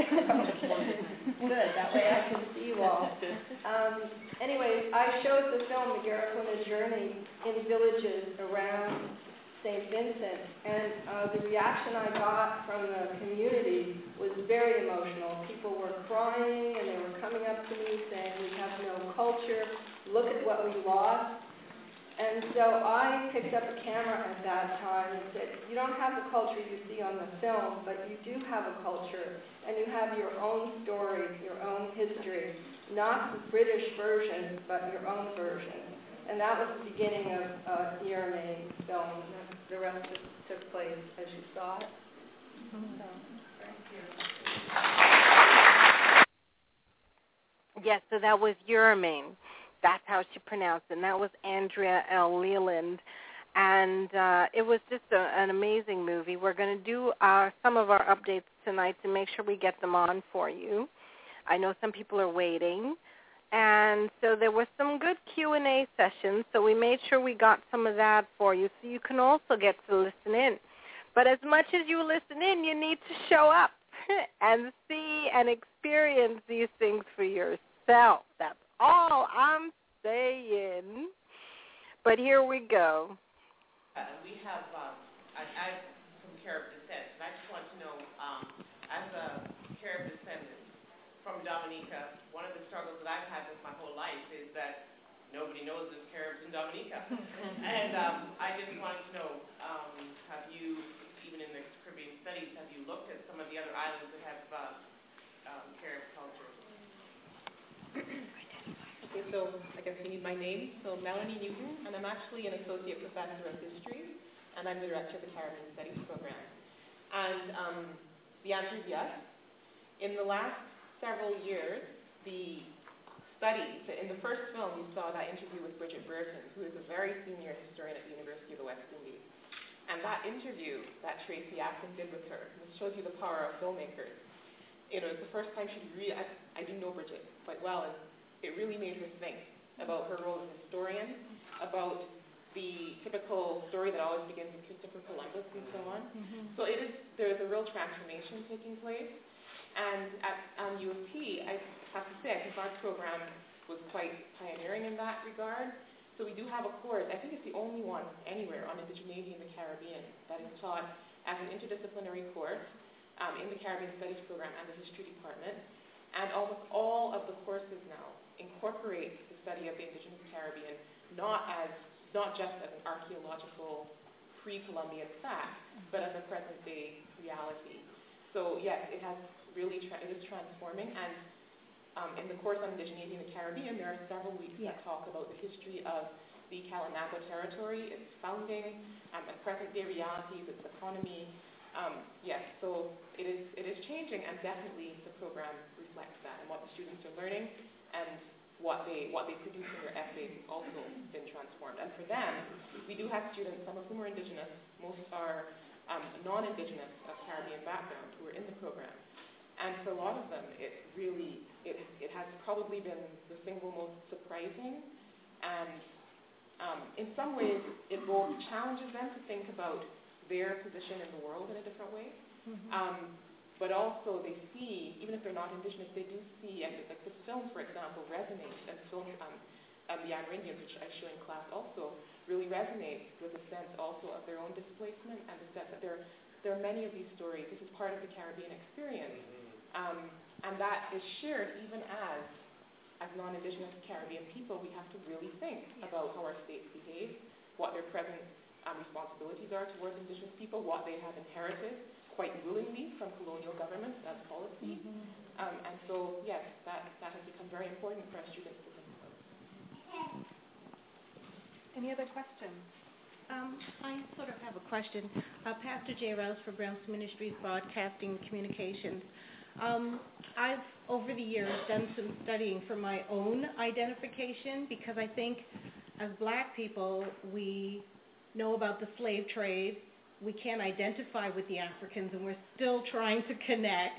that way I can see you all. Anyways, I showed the film, The Garifuna Journey, in villages around St. Vincent, and the reaction I got from the community was very emotional. People were crying, and they were coming up to me saying, we have no culture, look at what we lost. And so I picked up a camera at that time and said, you don't have the culture you see on the film, but you do have a culture, and you have your own story, your own history, not the British version, but your own version. And that was the beginning of Yermain's film. The rest of it took place as you saw it. Yes, so that was Yermain. That's how she pronounced it. And that was Andrea L. Leland. And it was just an amazing movie. We're going to do some of our updates tonight to make sure we get them on for you. I know some people are waiting. And so there were some good Q&A sessions, so we made sure we got some of that for you so you can also get to listen in. But as much as you listen in, you need to show up and see and experience these things for yourself. That's all I'm saying. But here we go. We have, I'm from Carib descent, and I just want to know, as a Carib descendant from Dominica, one of the struggles that I've had with my whole life is that nobody knows there's Caribs in Dominica. And I just wanted to know, have you, even in the Caribbean studies, have you looked at some of the other islands that have Carib culture? Okay, so I guess you need my name. So Melanie Newton, and I'm actually an associate professor of history, and I'm the director of the Caribbean Studies program. And the answer is yes. In the last several years, the studies, in the first film you saw that interview with Bridget Burton, who is a very senior historian at the University of the West Indies. And that interview that Tracy Acton did with her, which shows you the power of filmmakers. It was the first time she'd really, I do know Bridget quite well, and it really made her think about her role as a historian, about the typical story that always begins with Christopher Columbus and so on. So there's a real transformation taking place. And at U of T, I have to say, I think our program was quite pioneering in that regard. So we do have a course, I think it's the only one anywhere on indigeneity in the Caribbean that is taught as an interdisciplinary course in the Caribbean Studies program and the History Department. And almost all of the courses now incorporate the study of the indigenous Caribbean, not just as an archaeological pre-Columbian fact, but as a present-day reality. So yes, it has really it is transforming, and in the course on indigeneity in the Caribbean, there are several weeks that talk about the history of the Kalinago territory, its founding, present-day realities, its economy. Yes, so it is changing, and definitely the program reflects that, and what the students are learning, and what they produce in their essays has also been transformed. And for them, we do have students, some of whom are indigenous, most are non-indigenous of Caribbean background who are in the program. And for a lot of them, it has probably been the single most surprising, and in some ways, it both challenges them to think about their position in the world in a different way, but also they see, even if they're not Indigenous, they do see, and like the films, for example, resonate, and films, the Amerindians, which I show in class also, really resonate with a sense also of their own displacement and the sense that there are many of these stories. This is part of the Caribbean experience, and that is shared even as non-Indigenous Caribbean people. We have to really think about how our states behave, what their present responsibilities are towards Indigenous people, what they have inherited quite willingly from colonial governments as policy. And so, yes, that has become very important for our students to think about. Any other questions? I sort of have a question. Pastor J. Rouse for Rouse Ministries Broadcasting and Communications. I've, over the years, done some studying for my own identification, because I think as Black people, we know about the slave trade. We can't identify with the Africans, and we're still trying to connect.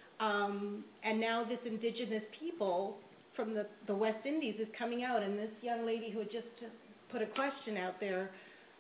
And now this Indigenous people from the West Indies is coming out, and this young lady who had just put a question out there,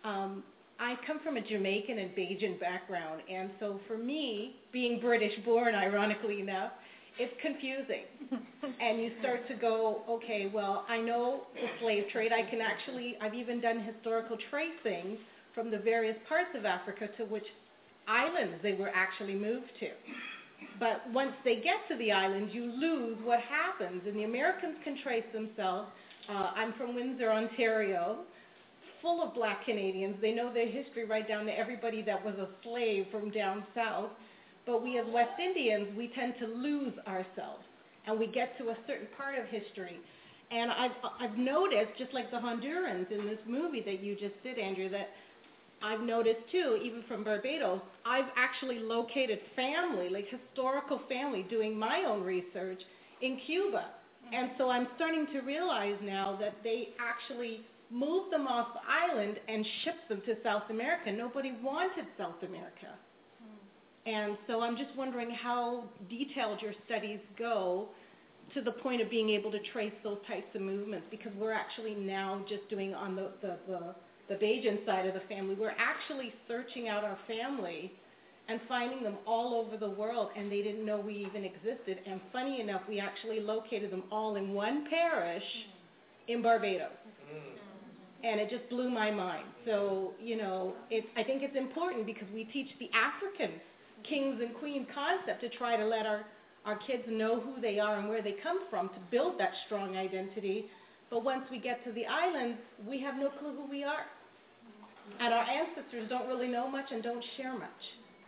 I come from a Jamaican and Bajan background, and so for me, being British born, ironically enough, it's confusing. And you start to go, okay, well, I know the slave trade. I've even done historical tracing from the various parts of Africa to which islands they were actually moved to. But once they get to the islands, you lose what happens, and the Americans can trace themselves. I'm from Windsor, Ontario, full of Black Canadians. They know their history right down to everybody that was a slave from down south. But we as West Indians, we tend to lose ourselves, and we get to a certain part of history. And I've noticed, just like the Hondurans in this movie that you just did, Andrea, that I've noticed too, even from Barbados, I've actually located family, like historical family, doing my own research in Cuba. And so I'm starting to realize now that they actually moved them off the island and shipped them to South America. Nobody wanted South America. And so I'm just wondering how detailed your studies go to the point of being able to trace those types of movements, because we're actually now just doing on the Bajan side of the family, we're actually searching out our family and finding them all over the world, and they didn't know we even existed. And funny enough, we actually located them all in one parish in Barbados. And it just blew my mind. So, I think it's important because we teach the African kings and queens concept to try to let our kids know who they are and where they come from to build that strong identity. But once we get to the islands, we have no clue who we are. And our ancestors don't really know much and don't share much.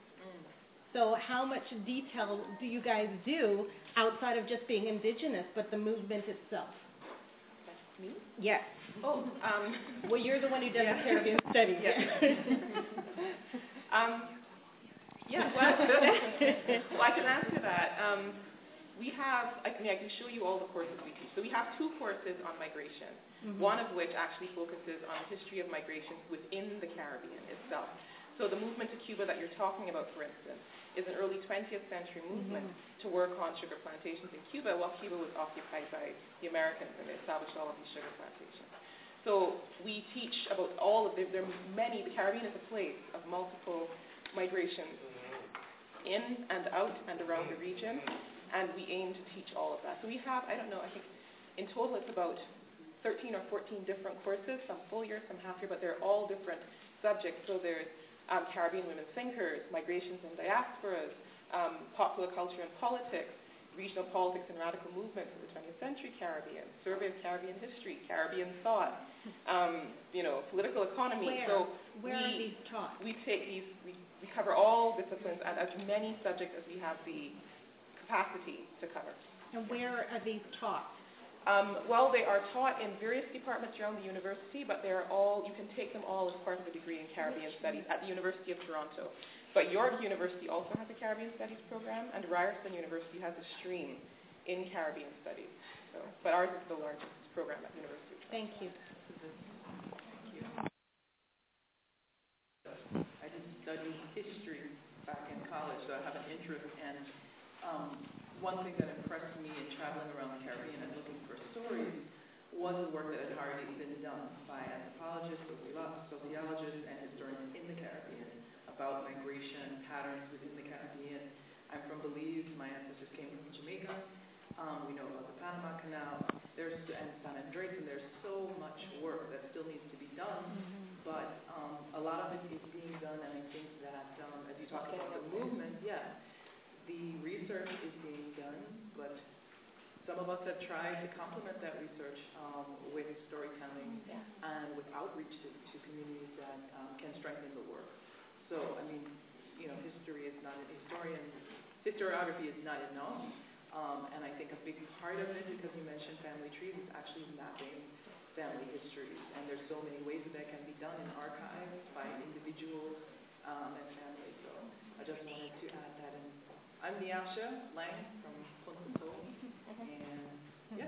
So how much detail do you guys do outside of just being Indigenous, but the movement itself? That's me? Yes. Oh, well, you're the one who does the Caribbean studies. Well, I can answer that. We have, I can show you all the courses we teach. So we have 2 courses on migration, one of which actually focuses on the history of migration within the Caribbean itself. So the movement to Cuba that you're talking about, for instance, is an early 20th century movement to work on sugar plantations in Cuba while Cuba was occupied by the Americans, and they established all of these sugar plantations. So we teach about all of there are many, the Caribbean is a place of multiple migrations in and out and around the region, and we aim to teach all of that. So we have, I think in total it's about 13 or 14 different courses, some full year, some half year, but they're all different subjects. So there's Caribbean women thinkers, migrations and diasporas, popular culture and politics, regional politics and radical movements in the 20th century Caribbean, survey of Caribbean history, Caribbean thought, political economy. Where are these taught? We take these, we cover all disciplines and as many subjects as we have the capacity to cover. And where are these taught? Well, they are taught in various departments around the university, but you can take them all as part of a degree in Caribbean Studies at the University of Toronto. But York University also has a Caribbean Studies program, and Ryerson University has a stream in Caribbean Studies. But ours is the largest program at the University of Toronto. Thank you. I did study history back in college, so I have an interest, and one thing that impressed me in traveling around the Caribbean and looking for stories was the work that had already been done by anthropologists, sociologists, and historians in the Caribbean about migration patterns within the Caribbean, I'm from Belize. My ancestors came from Jamaica. We know about the Panama Canal. And San Andreas, and there's so much work that still needs to be done. But a lot of it is being done, and I think that as you talk about the movement, the research is being done, but some of us have tried to complement that research with storytelling and with outreach to communities that can strengthen the work. So, I mean, historiography is not enough. And I think a big part of it, because you mentioned family trees, is actually mapping family histories. And there's so many ways that can be done in archives by individuals and families. So I just wanted to add that in. I'm Niasha Lang from Punta and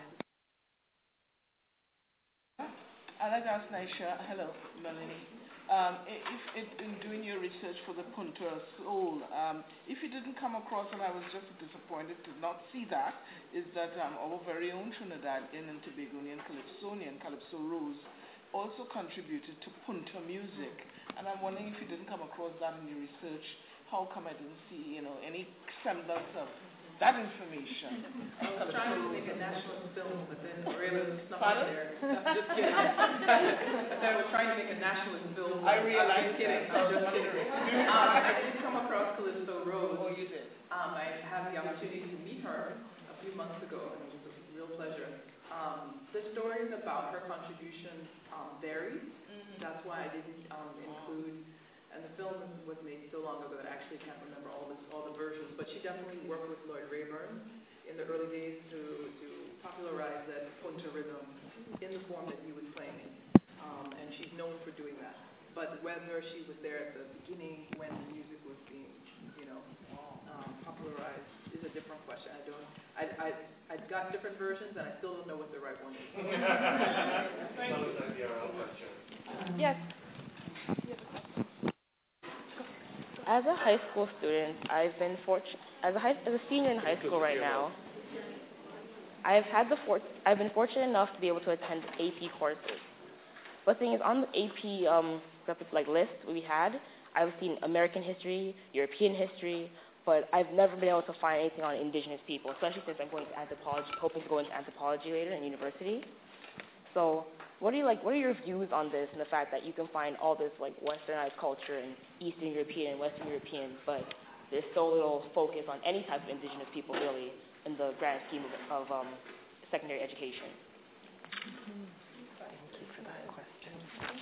I'd like to ask Naisha, hello, Melanie. In doing your research for the Punta Soul, if you didn't come across, and I was just disappointed to not see that, is that our very own Trinidadian and Tobagonian Calypsonian, Calypso Rose, also contributed to Punta music. And I'm wondering if you didn't come across that in your research, how come I didn't see, any semblance of that information? I was trying to make a nationalist film, but then Aurelia snuck in there. Just kidding. I was trying to make a nationalist film. I realized. I'm kidding. I'm just kidding. I did come across Calypso Rose. Oh, you did? I had the opportunity to meet her a few months ago, and it was a real pleasure. The stories about her contribution vary. That's why I didn't include. And the film was made so long ago that I actually can't remember all the versions. But she definitely worked with Lloyd Rayburn in the early days to popularize that Punta rhythm in the form that he was playing it. And she's known for doing that. But whether she was there at the beginning when the music was being, popularized is a different question. I got different versions, and I still don't know what the right one is. Yes. As a high school student, I've been fortunate. As a senior in high school right now, I've been fortunate enough to be able to attend AP courses. But the thing is, on the AP list we had, I've seen American history, European history, but I've never been able to find anything on indigenous people, especially since I'm going to anthropology, hoping to go into anthropology later in university. So what are your views on this and the fact that you can find all this westernized culture in Eastern European and Western European, but there's so little focus on any type of indigenous people really in the grand scheme of secondary education? Thank you for that question.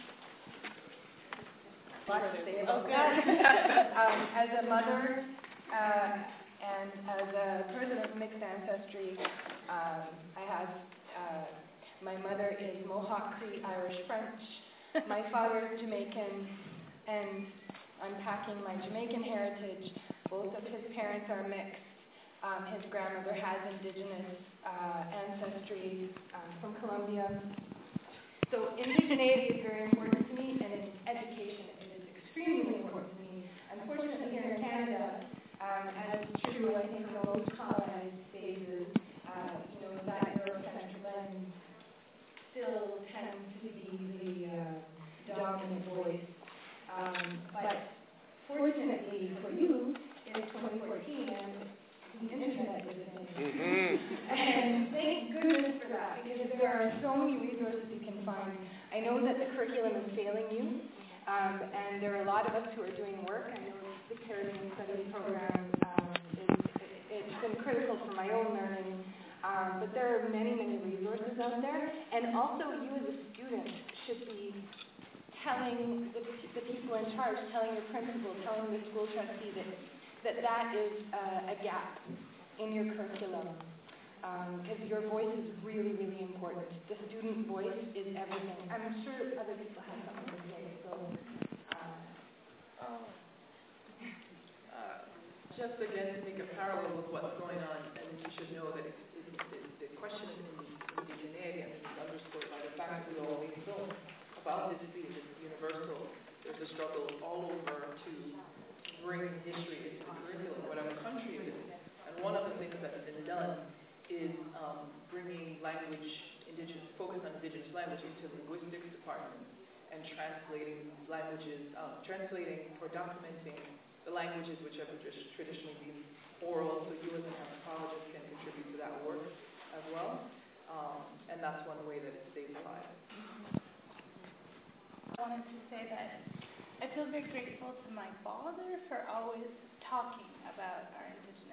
As a mother and as a person of mixed ancestry, I have my mother is Mohawk, Cree, Irish, French. My father is Jamaican, and unpacking my Jamaican heritage, both of his parents are mixed. His grandmother has indigenous ancestry from Colombia. So indigeneity is very important to me, and it's education. It is extremely important to me. Unfortunately, here in Canada, as is true, I think, in most colonized spaces, that Eurocentric lens still tends to be the dominant voice. But fortunately for you, it's 2014 and the internet is a thing. And thank goodness for that, because there are so many resources you can find. I know that the curriculum is failing you, and there are a lot of us who are doing work. I know the Caribbean Studies program, it's been critical for my own learning. But there are many, many resources out there, and also you as a student should be telling the people in charge, telling your principal, telling the school trustee that is a gap in your curriculum, because your voice is really, really important. The student voice is everything. I'm sure other people have something to say, so. Just again to make a parallel with what's going on, and you should know that the question of indigeneity is underscored by the fact that we all make films about this theme. It's universal. There's a struggle all over to bring history into the curriculum, whatever country it is. And one of the things that's been done is bringing focus on indigenous language into linguistics departments and translating languages, translating or documenting the the languages which have traditionally been oral, so you as an anthropologist can contribute to that work as well. And that's one way that it stays alive. I wanted to say that I feel very grateful to my father for always talking about our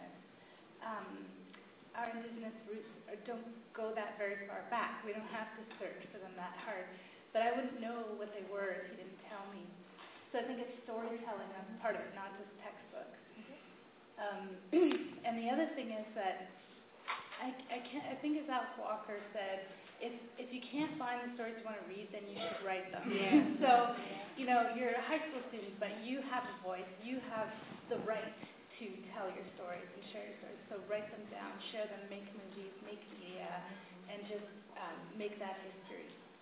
indigenous roots don't go that very far back. We don't have to search for them that hard. But I wouldn't know what they were if he didn't tell me. So I think it's storytelling that's part of it, not just textbooks. And the other thing is that I think as Alice Walker said, if you can't find the stories you want to read, then you should write them. Yeah. So, you're a high school student, but you have a voice. You have the right to tell your stories and share your stories. So write them down, share them, make movies, make media, and just make that history.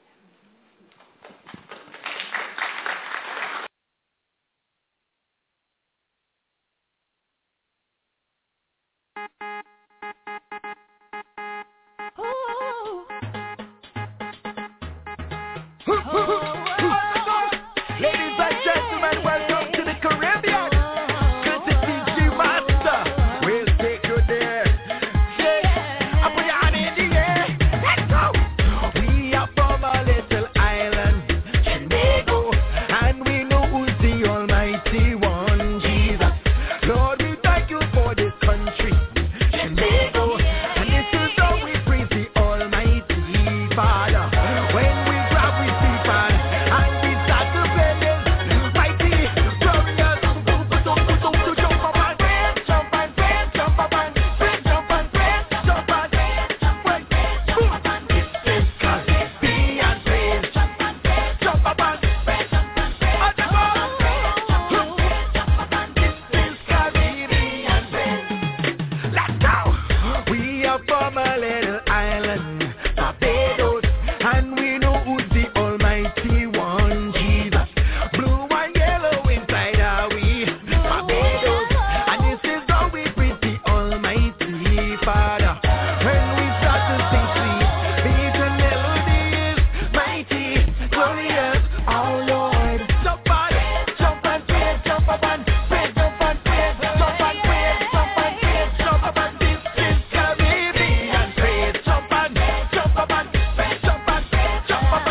Ladies and gentlemen, welcome to the Caribbean. This is G Master. We'll take you there. Yeah, I put your hand in the air. Let's go. We are from a little island, Trinbago, and we know who's the Almighty One, Jesus. Lord, we thank you for this country, Trinbago, and this is how we praise the Almighty Father. When we grab, we sleep and we start to play this mighty, glorious, jump up and praise, jump and praise, jump up and praise, jump and praise, jump and praise. This is Caribbean praise, jump up and praise, on the go. This is Caribbean praise. Let's go. We are from a little island, Barbados, and we know who's the Almighty One, Jesus. Blue and yellow inside are we, Barbados, and this is how we praise the Almighty Father. When we start to sing sweet, beats and melodies, mighty, glorious, our Lord. Jump and praise, jump up and praise, jump and praise, jump and praise, jump and praise, jump up and this is Caribbean praise. Jump up and praise, jump up and praise, jump up and this is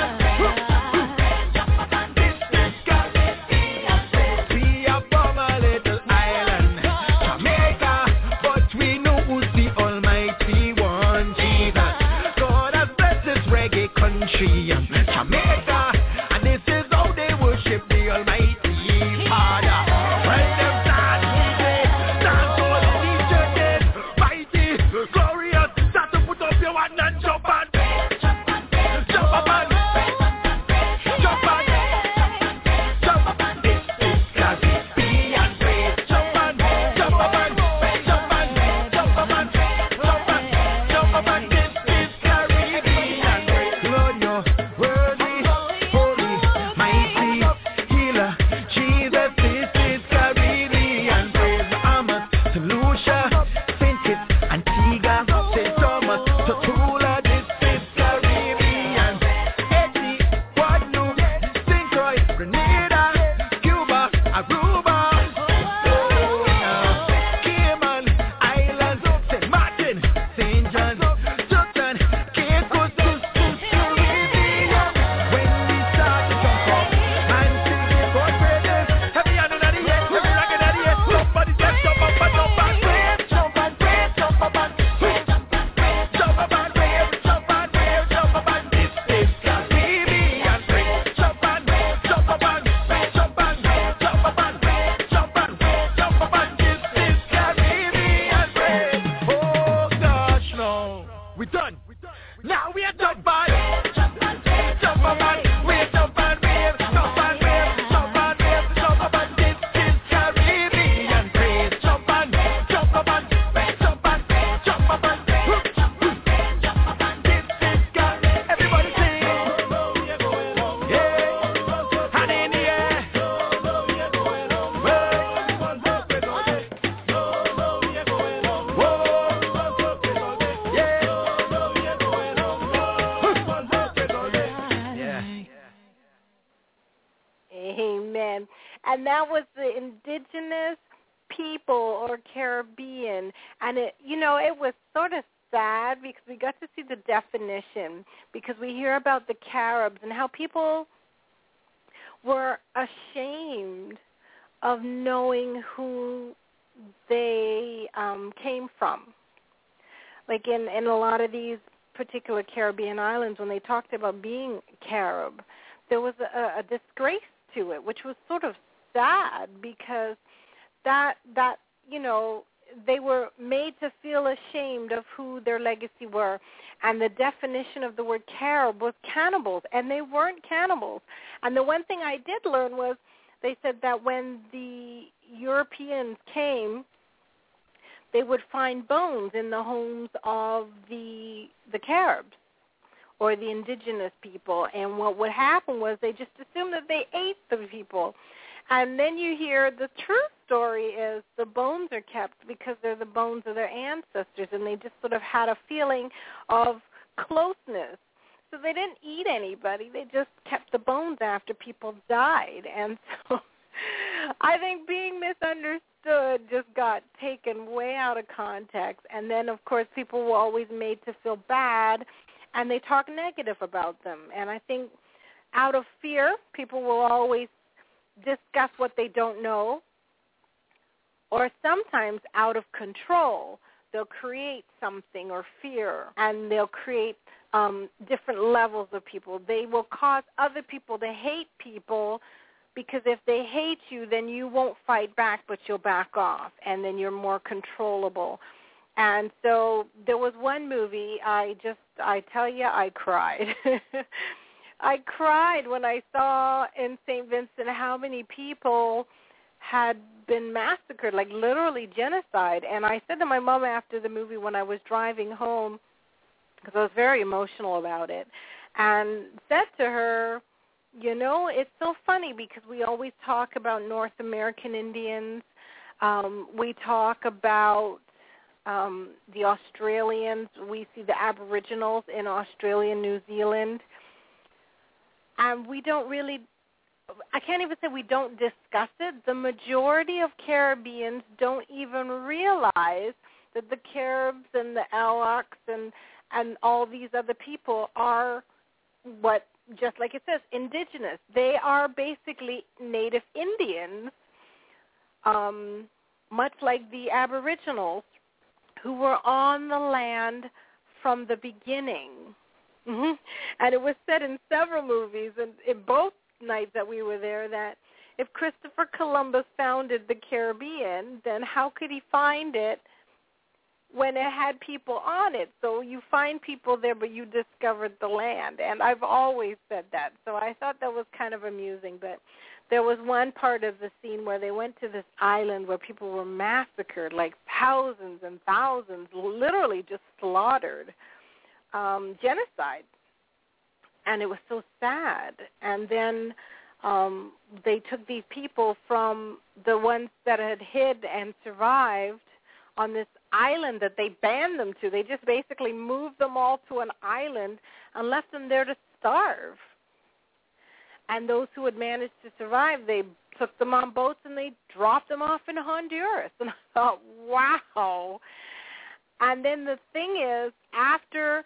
Caribbean praise. We are from a little island, Jamaica, but we know who's the Almighty One, Jesus. God has blessed this reggae country, Jamaica, and this is how they worship the Almighty Father. When them dance, we say, dance all the churches, mighty, glorious, start to put up your hand and jump and jump up and jump and jump up and this is Caribbean praise. Jump and jump up and jump and jump up and jump up and this is Caribbean praise. Lord, you're worthy, holy, mighty, healer, Jesus. This is Caribbean praise. Amos, St. Lucia, St. Kitts, Antigua, St. Thomas, Tortola. This is Caribbean. Haiti, Guadeloupe, St. Croix, Grenada, Cuba, Aruba, Cayman Islands, St. Martin, St. John, Sultan, Cape Coast, Caribbean. When we start to jump up and sing the God praises, every hand in the air, every rock in the air, somebody just jump up and jump and praise, jump and praise, jump up and praise, jump up and praise, jump and praise, jump up and this is Caribbean praise. Jump and jump up and jump and jump up and jump and jump up and this is Caribbean praise. Oh gosh, no, we done. Now we are done, but jump up and wave, jump and wave, jump and wave, jump and wave, jump up and this is Caribbean praise. Jump and jump up and jump and jump up and this is Caribbean. Everybody sing, yeah, hand in the air. Amen. And that was the indigenous people or Caribbean, and it was sort of sad because we got to see the definition, because we hear about the Caribs and how people were ashamed of knowing who they came from. Like in a lot of these particular Caribbean islands, when they talked about being Carib, there was a disgrace to it, which was sort of sad, because that they were made to feel ashamed of who their legacy were. And the definition of the word Carib was cannibals, and they weren't cannibals. And the one thing I did learn was they said that when the Europeans came, they would find bones in the homes of the Caribs or the indigenous people. And what would happen was they just assumed that they ate the people. And then you hear the true story is the bones are kept because they're the bones of their ancestors, and they just sort of had a feeling of closeness. So they didn't eat anybody. They just kept the bones after people died. And so I think being misunderstood just got taken way out of context. And then, of course, people were always made to feel bad, and they talk negative about them. And I think out of fear, people will always discuss what they don't know, or sometimes out of control, they'll create something or fear, and they'll create different levels of people. They will cause other people to hate people, because if they hate you, then you won't fight back, but you'll back off, and then you're more controllable. And so there was one movie, I tell you, I cried. I cried when I saw in St. Vincent how many people had been massacred, like literally genocide. And I said to my mom after the movie when I was driving home, because I was very emotional about it, and said to her, it's so funny because we always talk about North American Indians. We talk about the Australians. We see the Aboriginals in Australia and New Zealand. And we don't really, I can't even say we don't discuss it. The majority of Caribbeans don't even realize that the Caribs and the Alaks and all these other people are what, just like it says, indigenous. They are basically native Indians, much like the Aboriginals, who were on the land from the beginning. Mm-hmm. And it was said in several movies, and in both nights that we were there, that if Christopher Columbus founded the Caribbean, then how could he find it when it had people on it? So you find people there, but you discovered the land. And I've always said that. So I thought that was kind of amusing. But there was one part of the scene where they went to this island where people were massacred, like thousands and thousands, literally just slaughtered. Genocide, and it was so sad. And then they took these people from the ones that had hid and survived on this island that they banned them to. They just basically moved them all to an island and left them there to starve. And those who had managed to survive, they took them on boats and they dropped them off in Honduras. And I thought, wow. And then the thing is, after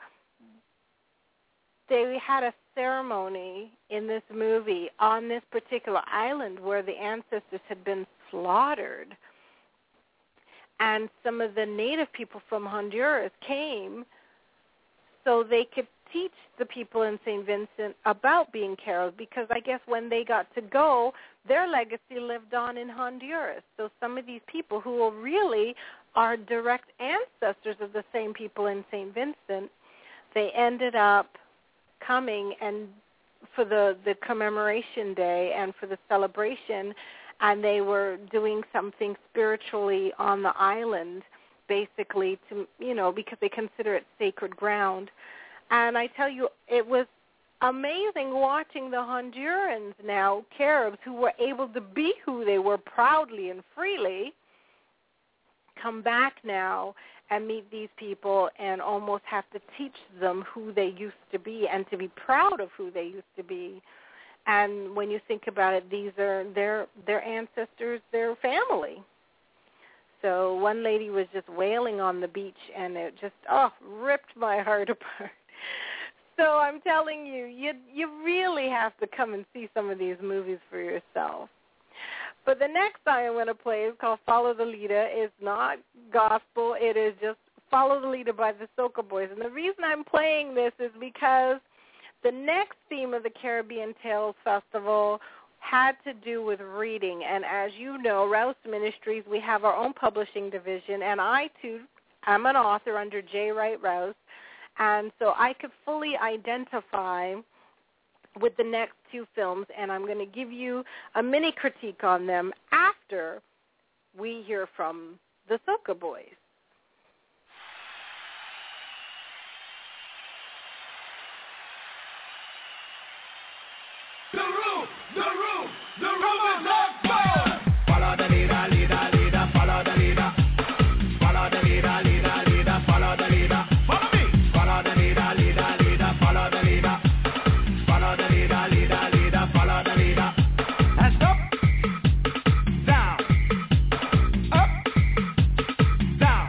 they had a ceremony in this movie on this particular island where the ancestors had been slaughtered, and some of the native people from Honduras came so they could teach the people in St. Vincent about being Carib, because I guess when they got to go, their legacy lived on in Honduras. So some of these people who really are direct ancestors of the same people in St. Vincent, they ended up coming and for the commemoration day and for the celebration, and they were doing something spiritually on the island, basically to, because they consider it sacred ground. And I tell you, it was amazing watching the Hondurans now, Caribs, who were able to be who they were proudly and freely, come back now and meet these people and almost have to teach them who they used to be and to be proud of who they used to be. And when you think about it, these are their ancestors, their family. So one lady was just wailing on the beach, and it just, ripped my heart apart. So I'm telling you, you really have to come and see some of these movies for yourself. But the next song I'm going to play is called Follow the Leader. It's not gospel. It is just Follow the Leader by the Soca Boys. And the reason I'm playing this is because the next theme of the Caribbean Tales Festival had to do with reading. And as you know, Rouse Ministries, we have our own publishing division, and I, too, am an author under J. Wright Rouse. And so I could fully identify with the next two films, and I'm going to give you a mini critique on them after we hear from the Soca Boys. The room is on fire. Follow the leader, leader, leader, follow the leader. Follow the leader, leader, leader, follow the leader. Follow me. Follow the leader, leader, leader, follow the leader. Follow the leader, leader, leader, follow the leader. And up, down,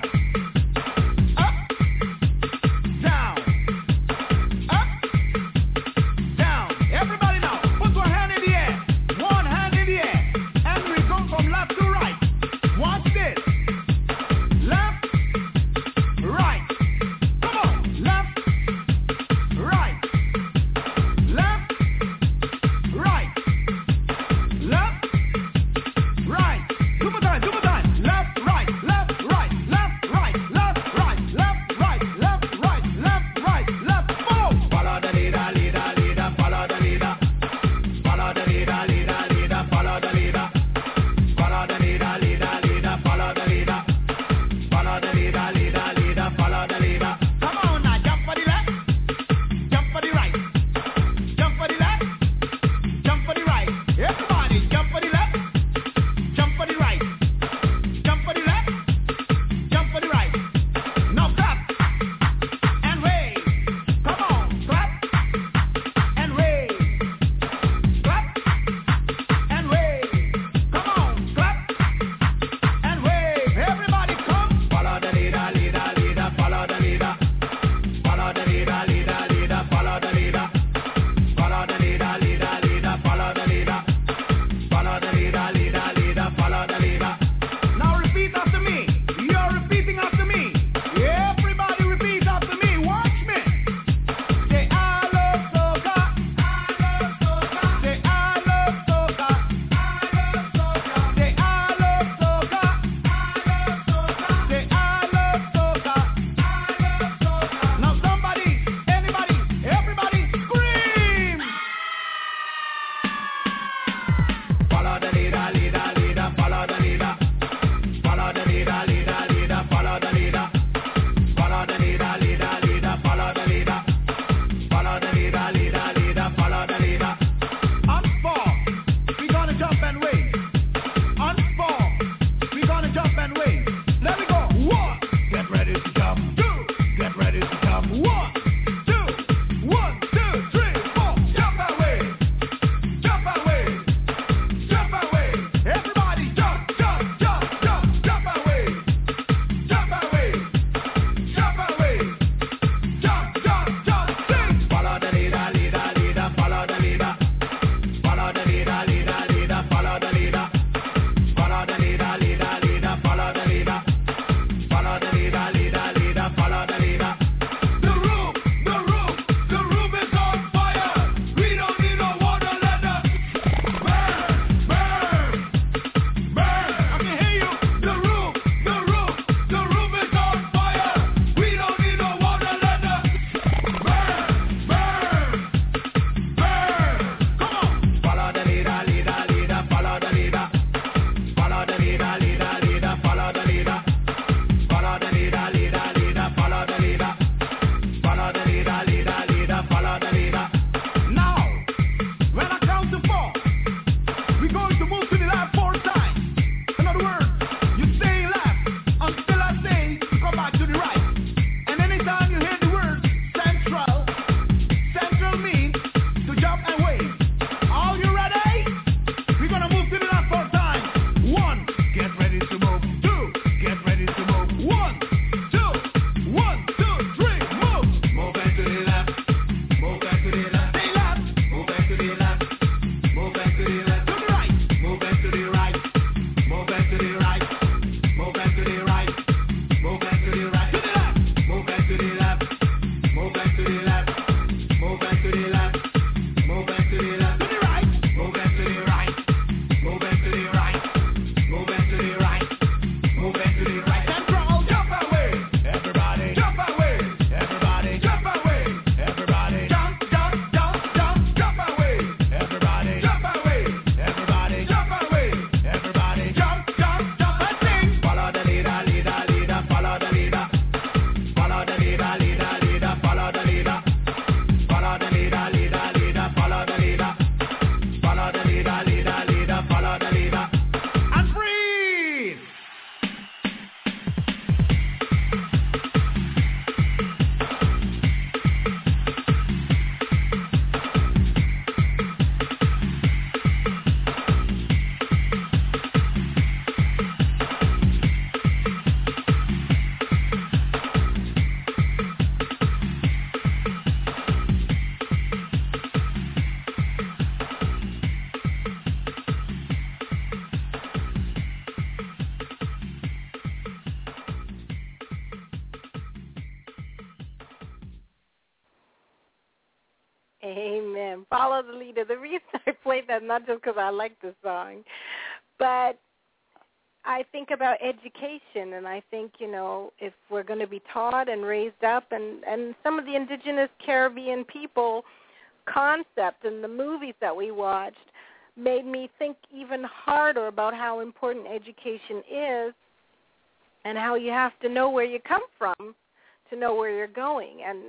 Follow the Leader. The reason I played that, not just because I like the song, but I think about education, and I think, if we're going to be taught and raised up, and some of the indigenous Caribbean people concept and the movies that we watched made me think even harder about how important education is and how you have to know where you come from to know where you're going. And,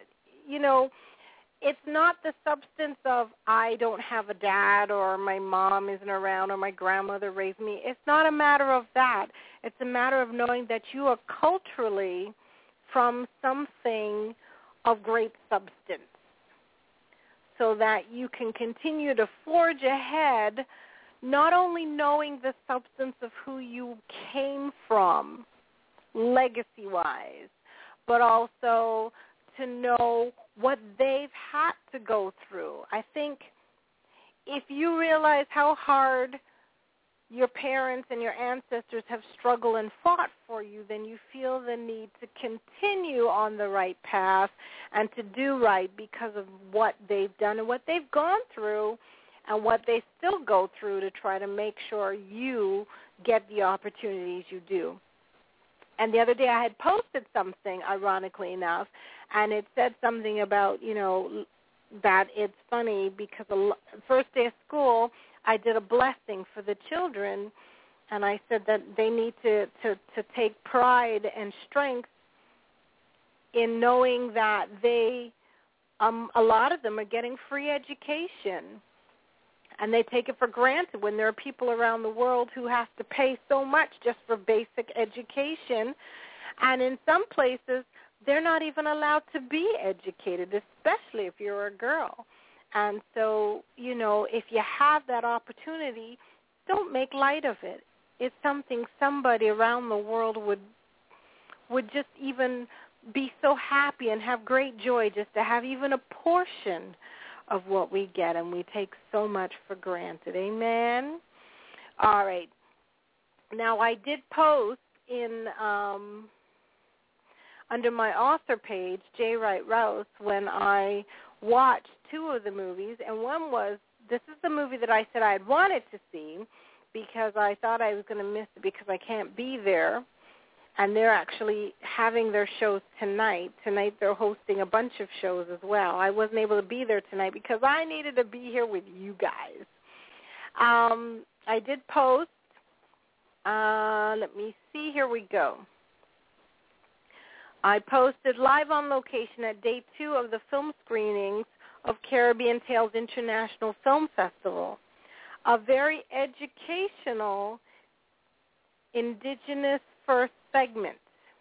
it's not the substance of I don't have a dad or my mom isn't around or my grandmother raised me. It's not a matter of that. It's a matter of knowing that you are culturally from something of great substance so that you can continue to forge ahead, not only knowing the substance of who you came from legacy-wise, but also to know what they've had to go through. I think if you realize how hard your parents and your ancestors have struggled and fought for you, then you feel the need to continue on the right path and to do right because of what they've done and what they've gone through and what they still go through to try to make sure you get the opportunities you do. And the other day I had posted something, ironically enough, and it said something about, that it's funny because the first day of school I did a blessing for the children, and I said that they need to take pride and strength in knowing that they, a lot of them are getting free education. And they take it for granted when there are people around the world who have to pay so much just for basic education. And in some places, they're not even allowed to be educated, especially if you're a girl. And so, if you have that opportunity, don't make light of it. It's something somebody around the world would just even be so happy and have great joy just to have even a portion of what we get, and we take so much for granted. Amen? All right. Now, I did post in under my author page, J. Wright Rouse, when I watched two of the movies, and one was, this is the movie that I said I had wanted to see because I thought I was going to miss it because I can't be there. And they're actually having their shows tonight. Tonight they're hosting a bunch of shows as well. I wasn't able to be there tonight because I needed to be here with you guys. I did post. Let me see. Here we go. I posted live on location at day 2 of the film screenings of Caribbean Tales International Film Festival. A very educational, indigenous first segment.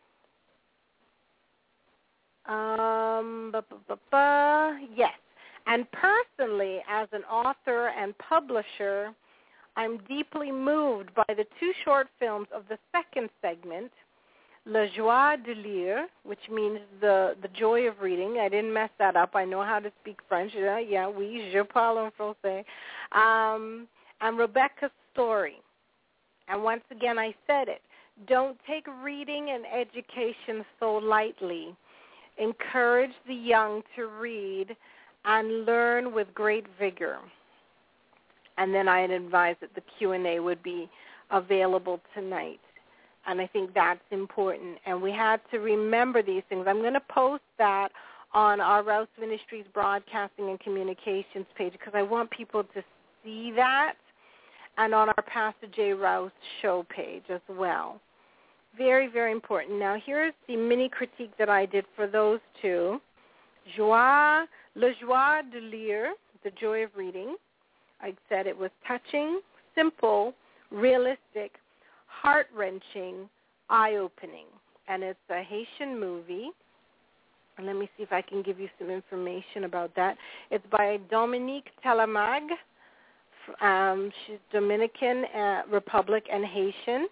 Yes. And personally, as an author and publisher, I'm deeply moved by the 2 short films of the second segment, La Joie de Lire, which means the joy of reading. I didn't mess that up. I know how to speak French. Yeah, oui, je parle en français. And Rebecca's Story. And once again, I said it. Don't take reading and education so lightly. Encourage the young to read and learn with great vigor. And then I had advised that the Q&A would be available tonight. And I think that's important. And we had to remember these things. I'm going to post that on our Rouse Ministries Broadcasting and Communications page because I want people to see that, and on our Pastor J. Rouse show page as well. Very, very important. Now, here's the mini critique that I did for those 2. La Joie de Lire, the joy of reading. I said it was touching, simple, realistic, heart-wrenching, eye-opening. And it's a Haitian movie. And let me see if I can give you some information about that. It's by Dominique Telemag. She's Dominican Republic and Haitian.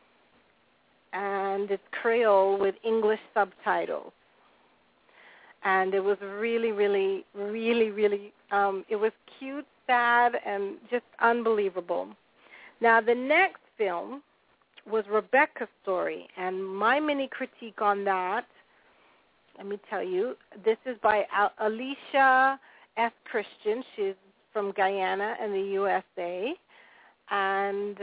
And it's Creole with English subtitles. And it was really, really, really, really, it was cute, sad, and just unbelievable. Now, the next film was Rebecca's Story, and my mini critique on that, let me tell you, this is by Alicia S. Christian. She's from Guyana in the USA. And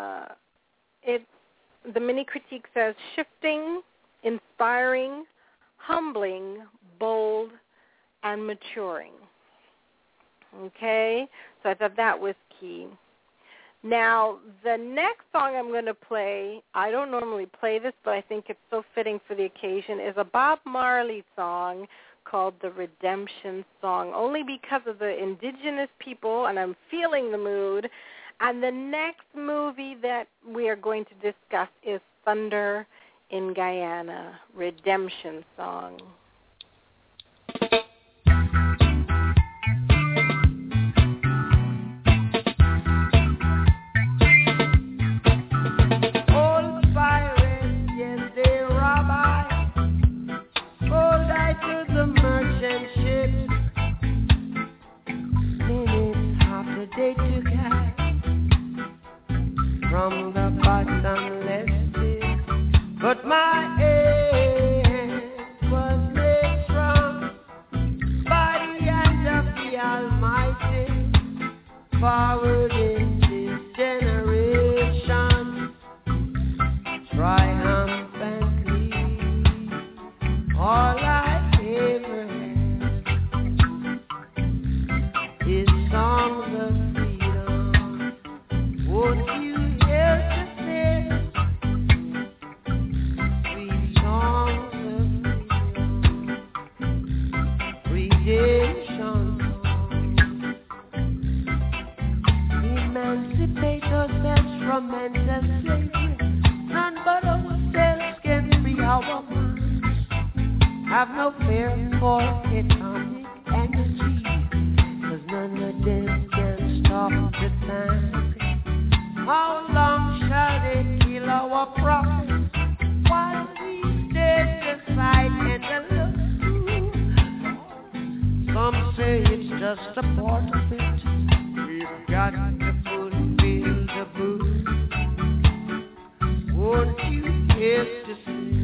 the mini critique says, shifting, inspiring, humbling, bold, and maturing. Okay? So I thought that was key. Now, the next song I'm going to play, I don't normally play this, but I think it's so fitting for the occasion, is a Bob Marley song called The Redemption Song, only because of the indigenous people, and I'm feeling the mood. And the next movie that we are going to discuss is Thunder in Guyana, Redemption Song. They took us from the bottomless pit, but my hand was made strong by the hand of the Almighty. Forward in this generation, triumphantly, all I ever had is songs of would you hear to sing sweet songs of redemption? Emancipate ourselves from mental slavery. None but ourselves can free our minds. Have no fear for atomic energy, 'cause none of them can stop the time. How long shall they kill our prophets while we stand aside and look? Some say it's just a part of it. We've got to fulfill the book. Won't you hear to sing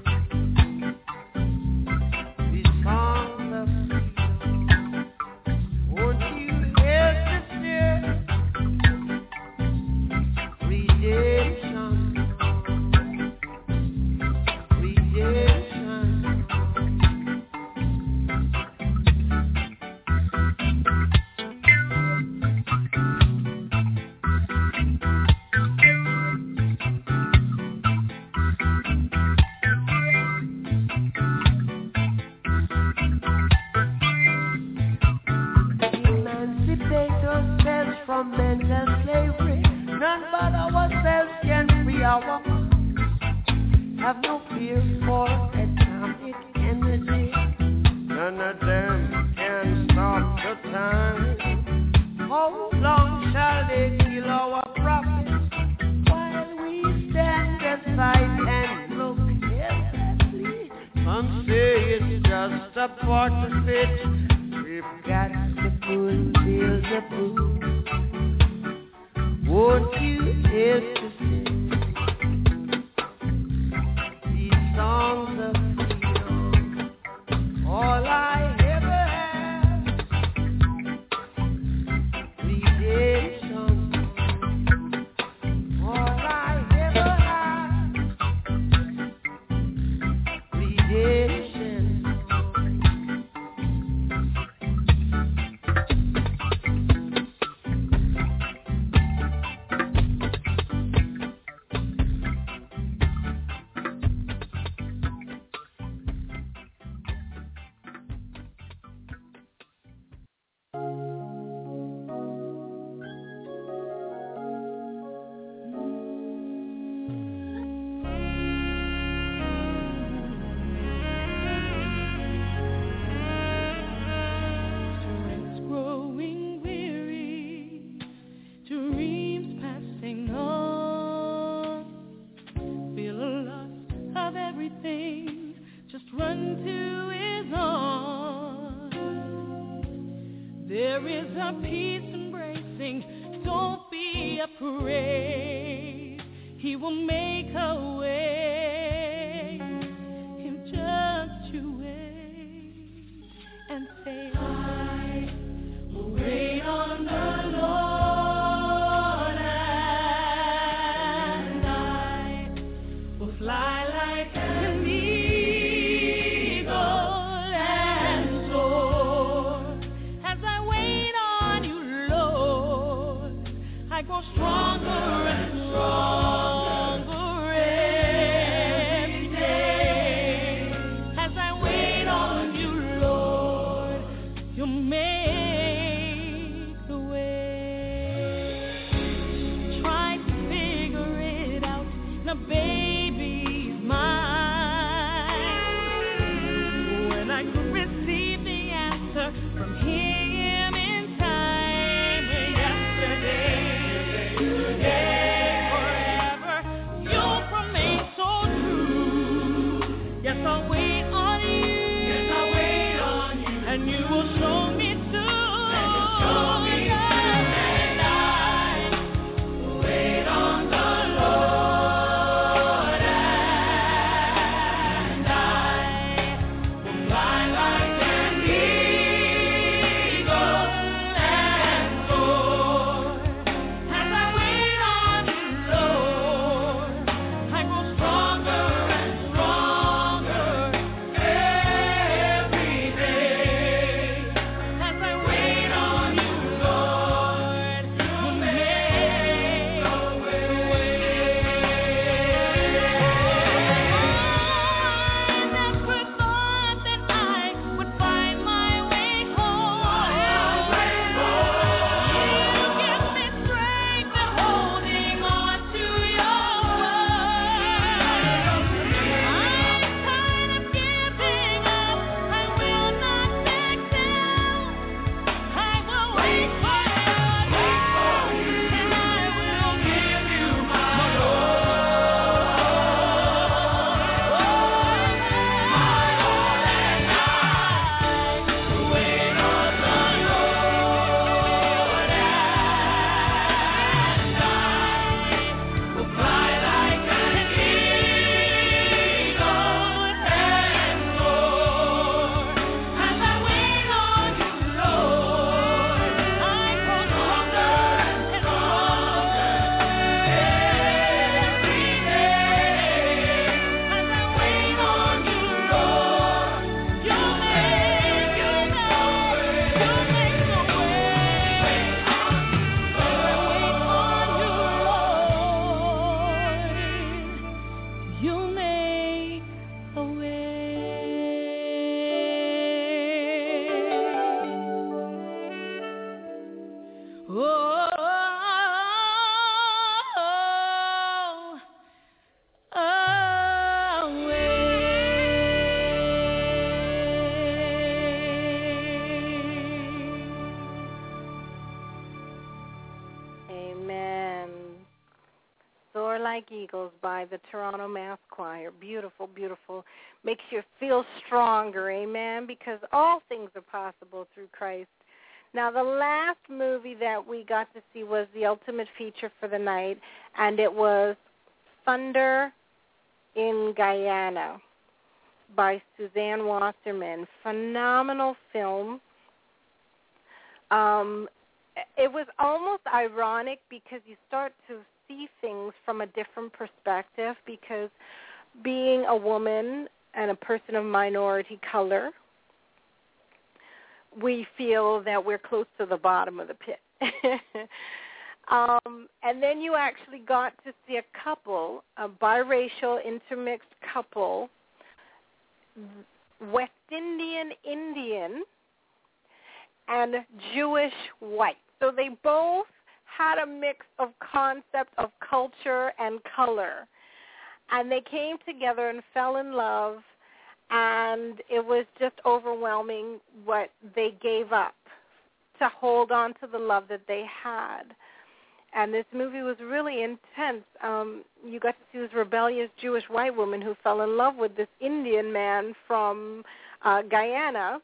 these songs of freedom? Won't you hear to sing redemption, redemption. Emancipate ourselves from mental slavery. None but ourselves can free our minds. Have no fear for atomic energy. None of them can stop the time. How long shall they kill our prophets while we stand aside and look helplessly? Some say it's just a part of it. We've got to fulfill the book. Won't you hear to sing these songs of freedom? All I ever had, redemption. All I ever had, redemption. There is a peace embracing, don't be afraid. He will make a way. Him just you wait and say, I grow stronger and stronger every day. As I wait on you, Lord, you make the way. Try to figure it out. Now, baby's mine. When I could receive the answer from him in time, yesterday, today, forever, you'll remain so true. Yes, I'll wait on you. Yes, I'll wait on you. And you will show me too. And you'll show me too. And I wait on the Lord. And I will fly like an eagle and soar. As I wait on you, Lord, I grow stronger and stronger every day. As I wait on you, Lord, you make a way. I never thought that I would find my way home. You give me strength and holding on to your word. I'm tired of giving up. I will not back down. I will wait for you, and I will give you my You make a way. Amen. Soar Like Eagles by the Toronto Mass Choir. Beautiful, beautiful. Makes you feel stronger, amen, because all things are possible through Christ. Now, the last movie that we got to see was the ultimate feature for the night, and it was Thunder in Guyana by Suzanne Wasserman. Phenomenal film. It was almost ironic because you start to see things from a different perspective, because being a woman and a person of minority color, we feel that we're close to the bottom of the pit. And then you actually got to see a couple, a biracial intermixed couple, West Indian and Jewish white. So they both had a mix of concept of culture and color. And they came together and fell in love, and it was just overwhelming what they gave up to hold on to the love that they had. And this movie was really intense. You got to see this rebellious Jewish white woman who fell in love with this Indian man from Guyana,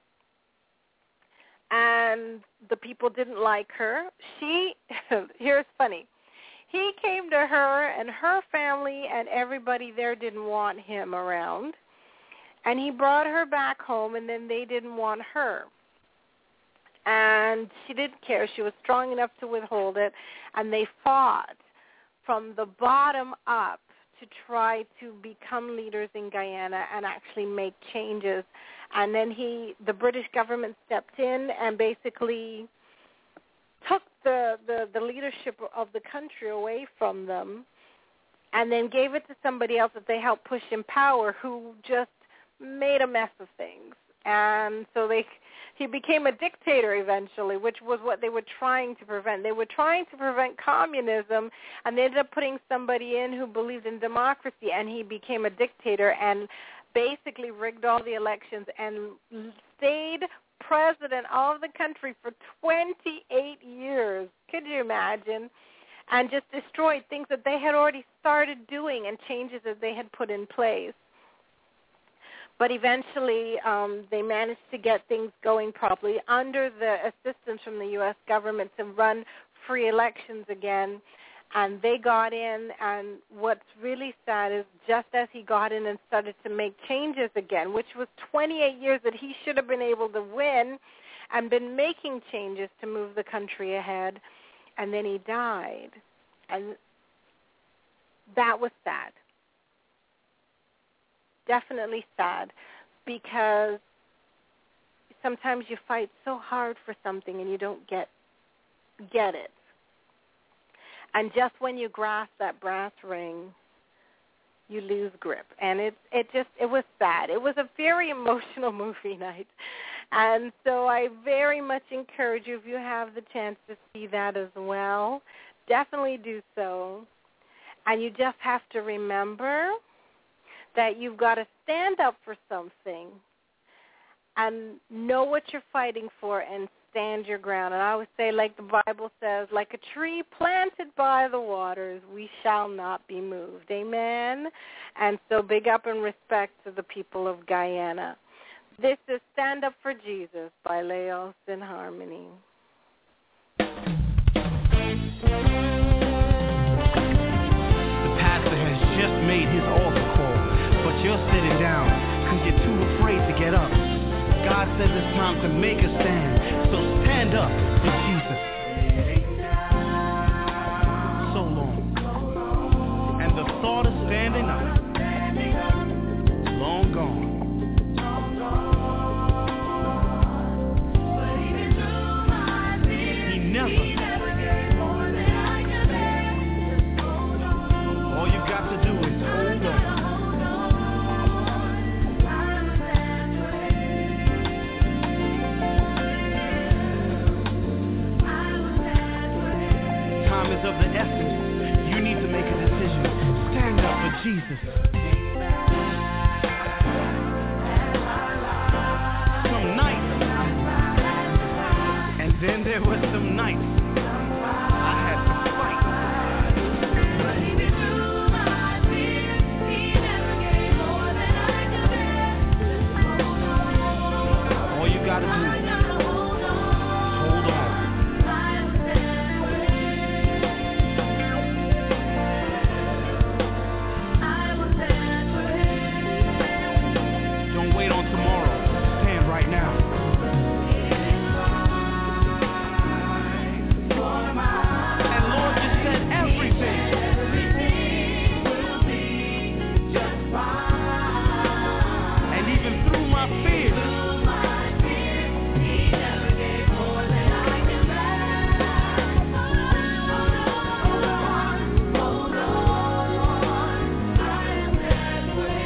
and the people didn't like her. Here's funny. He came to her, and her family and everybody there didn't want him around. And he brought her back home, and then they didn't want her. And she didn't care. She was strong enough to withhold it. And they fought from the bottom up to try to become leaders in Guyana and actually make changes. And then the British government stepped in and basically took the leadership of the country away from them, and then gave it to somebody else that they helped push in power, who just made a mess of things. And so he became a dictator eventually, which was what they were trying to prevent. They were trying to prevent communism, and they ended up putting somebody in who believed in democracy, and he became a dictator and basically rigged all the elections and stayed president of the country for 28 years. Could you imagine? And just destroyed things that they had already started doing and changes that they had put in place. But eventually they managed to get things going properly under the assistance from the U.S. government to run free elections again. And they got in, and what's really sad is just as he got in and started to make changes again, which was 28 years that he should have been able to win and been making changes to move the country ahead, and then he died. And that was sad. Definitely sad, because sometimes you fight so hard for something and you don't get it. And just when you grasp that brass ring, you lose grip. And it was sad. It was a very emotional movie night. And so I very much encourage you, if you have the chance to see that as well, definitely do so. And you just have to remember that you've got to stand up for something and know what you're fighting for and stand your ground. And I would say, like the Bible says, like a tree planted by the waters, we shall not be moved. Amen? And so big up and respect to the people of Guyana. This is Stand Up for Jesus by Laos in Harmony. The pastor has just made his altar call, but you're sitting down because you're too afraid to get up. God says it's time to make a stand, so stand up for Jesus. So long. And the thought of standing up, long gone. He never. All you got to do is hold on. Time is of the essence. You need to make a decision. Stand up for Jesus. Some nights, and then there were some nights I had to fight. All you gotta do is hold on. Don't wait on tomorrow. Stand right now. And Lord, you said everything will be just fine. And even through my fears, He never gave more than I can bear. Hold on, I am that way.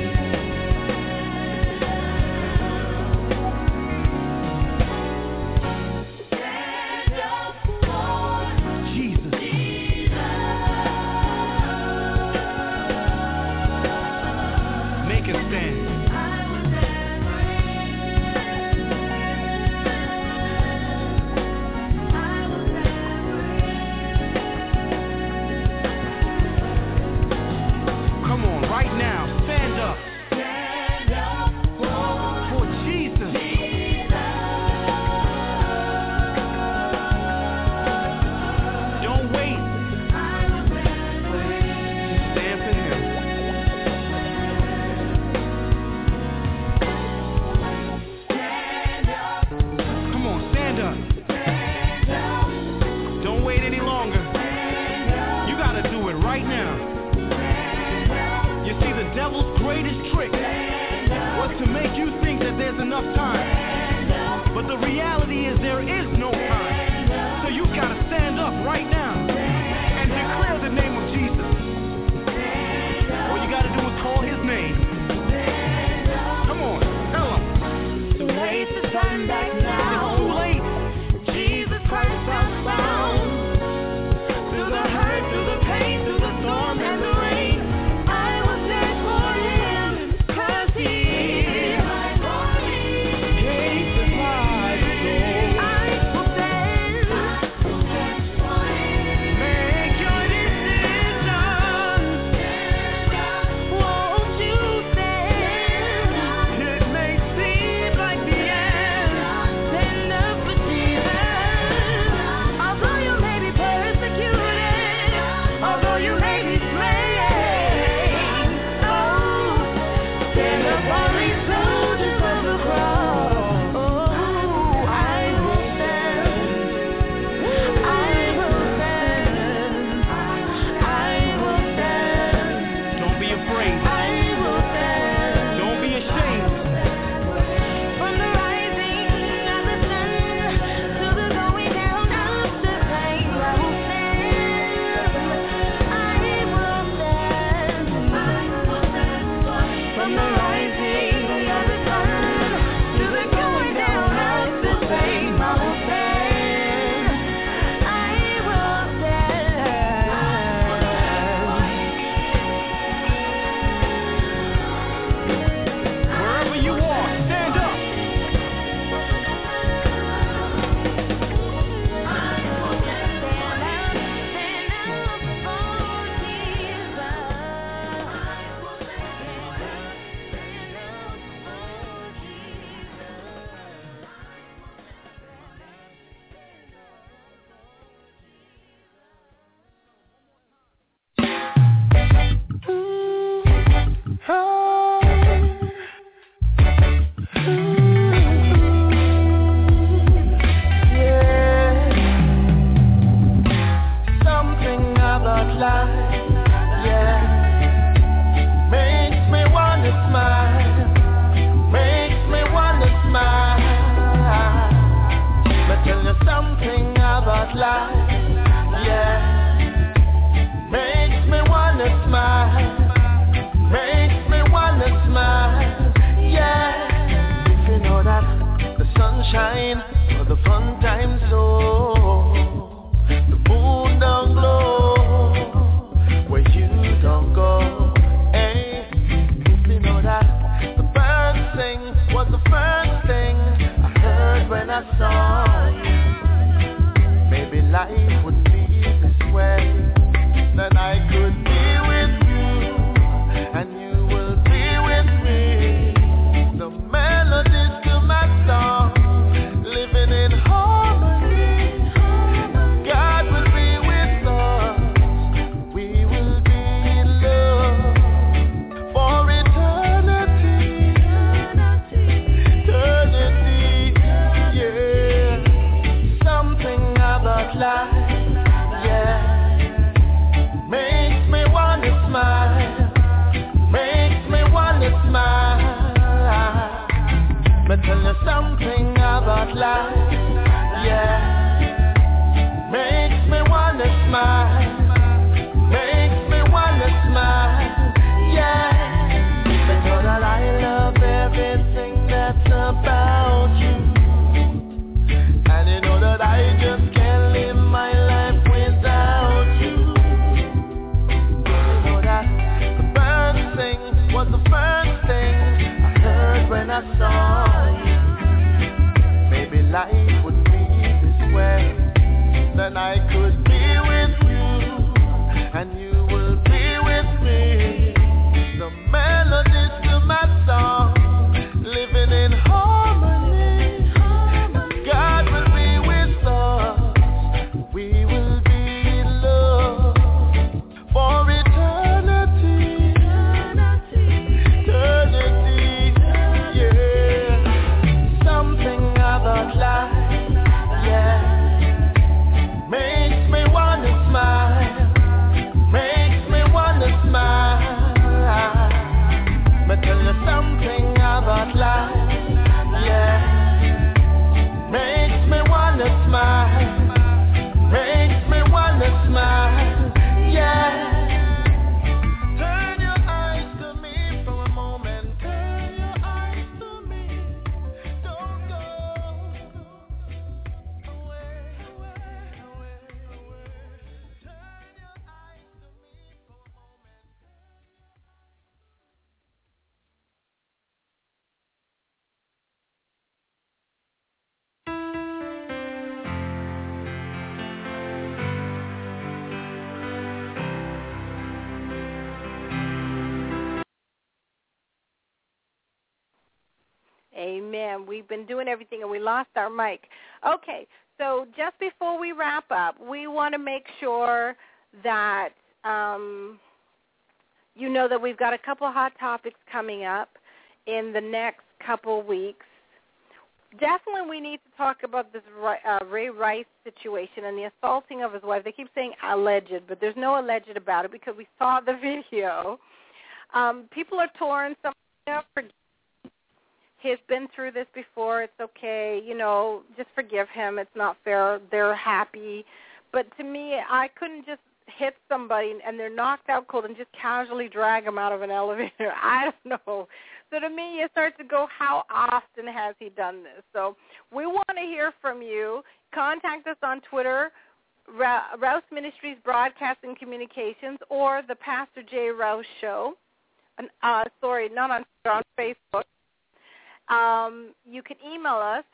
Stand up for Jesus. Make a stand. Come on, right now, stand up. Stand up for Jesus. Don't wait. Just stand for Him. Come on, stand up. Don't wait any longer. You got to do it right now. You see, the devil's greatest trick was to make you think that there's enough time. But the reality is there is no time. So you got to Amen. We've been doing everything, and we lost our mic. Okay, so just before we wrap up, we want to make sure that you know that we've got a couple of hot topics coming up in the next couple weeks. Definitely we need to talk about this Ray Rice situation and the assaulting of his wife. They keep saying alleged, but there's no alleged about it because we saw the video. People are torn. Some he's been through this before. It's okay. You know, just forgive him. It's not fair. They're happy. But to me, I couldn't just hit somebody and they're knocked out cold and just casually drag them out of an elevator. I don't know. So to me, you start to go, how often has he done this? So we want to hear from you. Contact us on Twitter, Rouse Ministries Broadcasting Communications, or the Pastor J. Rouse Show. Sorry, not on Twitter, on Facebook. You can email us,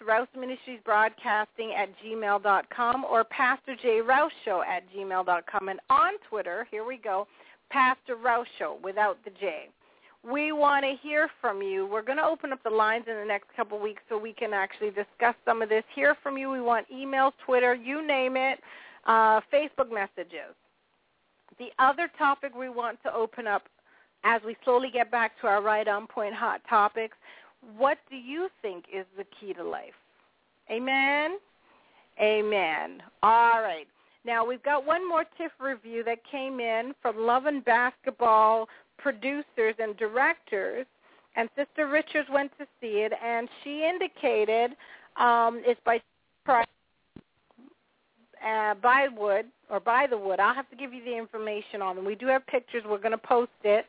rouseministriesbroadcasting@gmail.com or pastorjrouseshow@gmail.com. And on Twitter, here we go, Pastor Rouse Show without the J. We want to hear from you. We're going to open up the lines in the next couple of weeks so we can actually discuss some of this. Hear from you. We want emails, Twitter, you name it, Facebook messages. The other topic we want to open up as we slowly get back to our right on point hot topics, what do you think is the key to life? Amen? Amen. All right. Now, we've got one more TIFF review that came in from Love and Basketball producers and directors, and Sister Richards went to see it, and she indicated it's by By the Wood. I'll have to give you the information on them. We do have pictures. We're going to post it.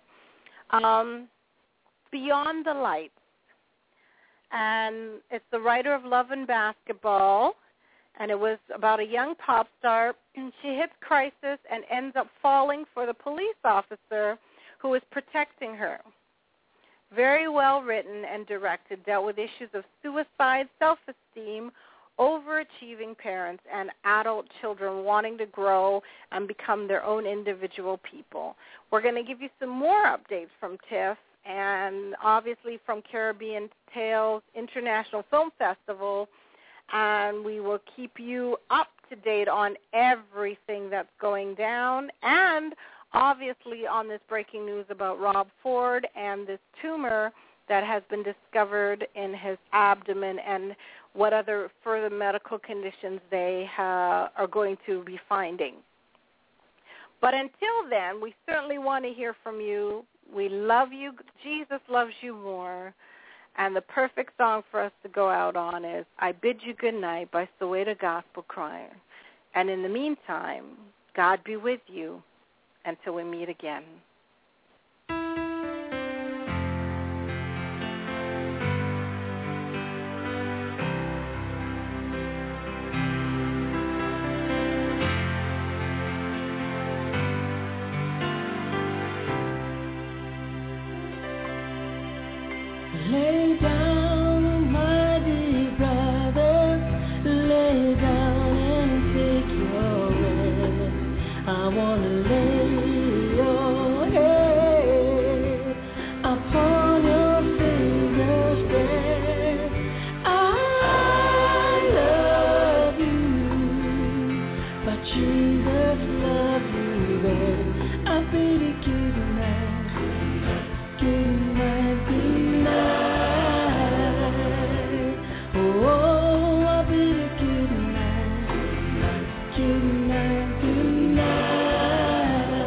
Beyond the Lights. And it's the writer of Love and Basketball, and it was about a young pop star. She hits crisis and ends up falling for the police officer who is protecting her. Very well written and directed, dealt with issues of suicide, self-esteem, overachieving parents, and adult children wanting to grow and become their own individual people. We're going to give you some more updates from TIFF and obviously from Caribbean Tales International Film Festival, and we will keep you up to date on everything that's going down, and obviously on this breaking news about Rob Ford and this tumor that has been discovered in his abdomen and what other further medical conditions they are going to be finding. But until then, we certainly want to hear from you. We love you. Jesus loves you more. And the perfect song for us to go out on is I Bid You Good Night by Soweto Gospel Choir. And in the meantime, God be with you until we meet again. Lay down, my dear brother, lay down and take your rest. I want to lay your head upon your Savior's breast. I love you, but Jesus loves you best. I bid you good night, good night, good night. Oh, I bid you good night, good night, good night.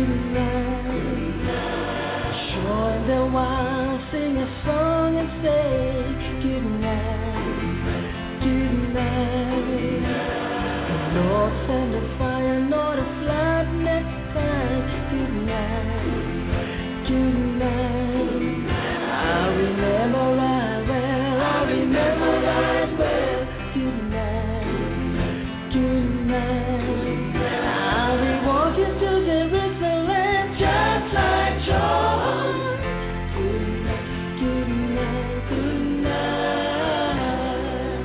Join the wild, sing a song and say goodnight, goodnight. The Lord send a fire, not a flood next time. Goodnight, goodnight. I remember right well, I remember right well. Goodnight, goodnight. I'll be walking to Jerusalem just like John. Goodnight, goodnight, goodnight.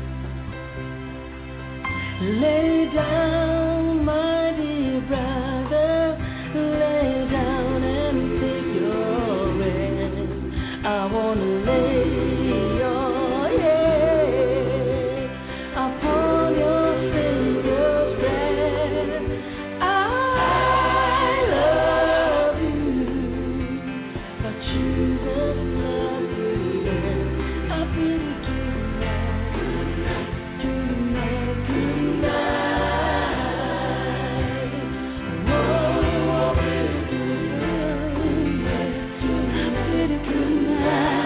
Lay down, my dear brother, lay down and take your rest. I wanna lay your head upon your Savior's breast. I love you, but Jesus loves you best. I bid you goodnight, goodnight, goodnight. Whoa, I bid you goodnight, I bid you goodnight.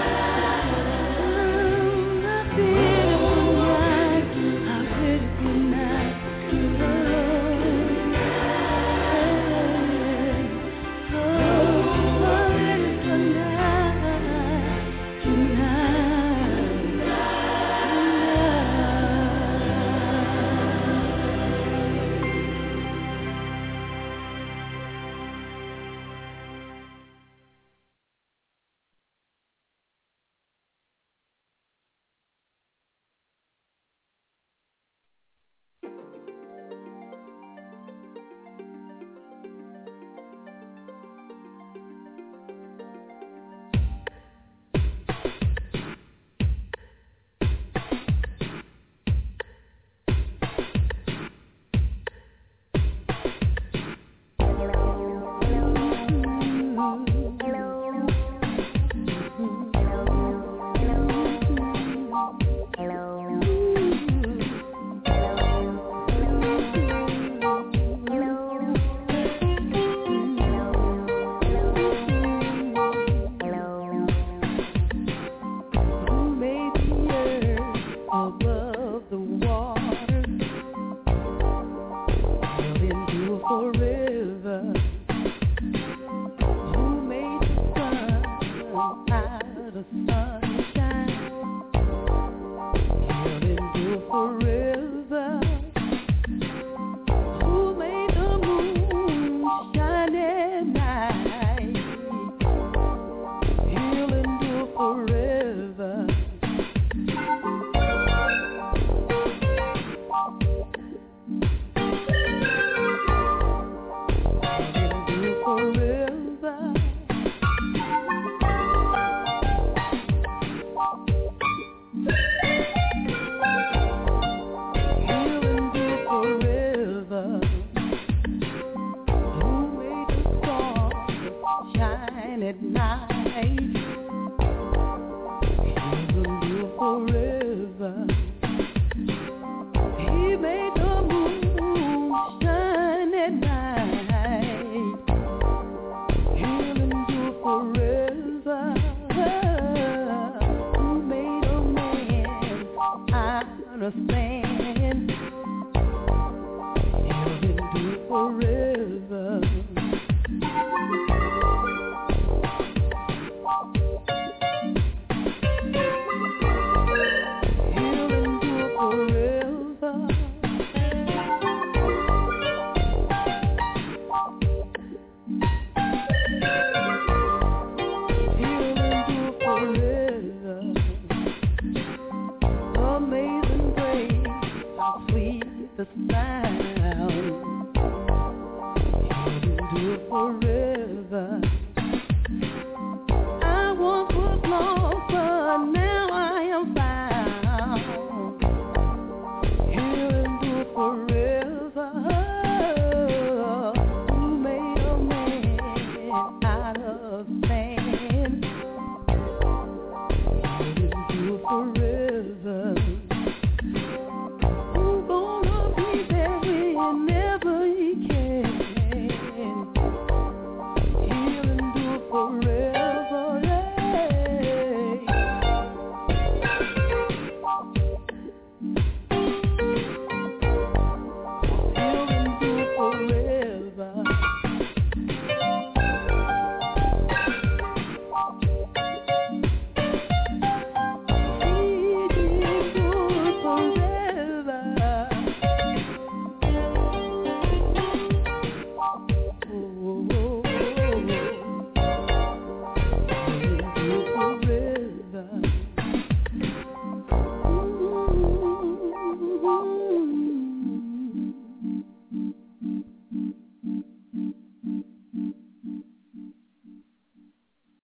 The sound, you do forever.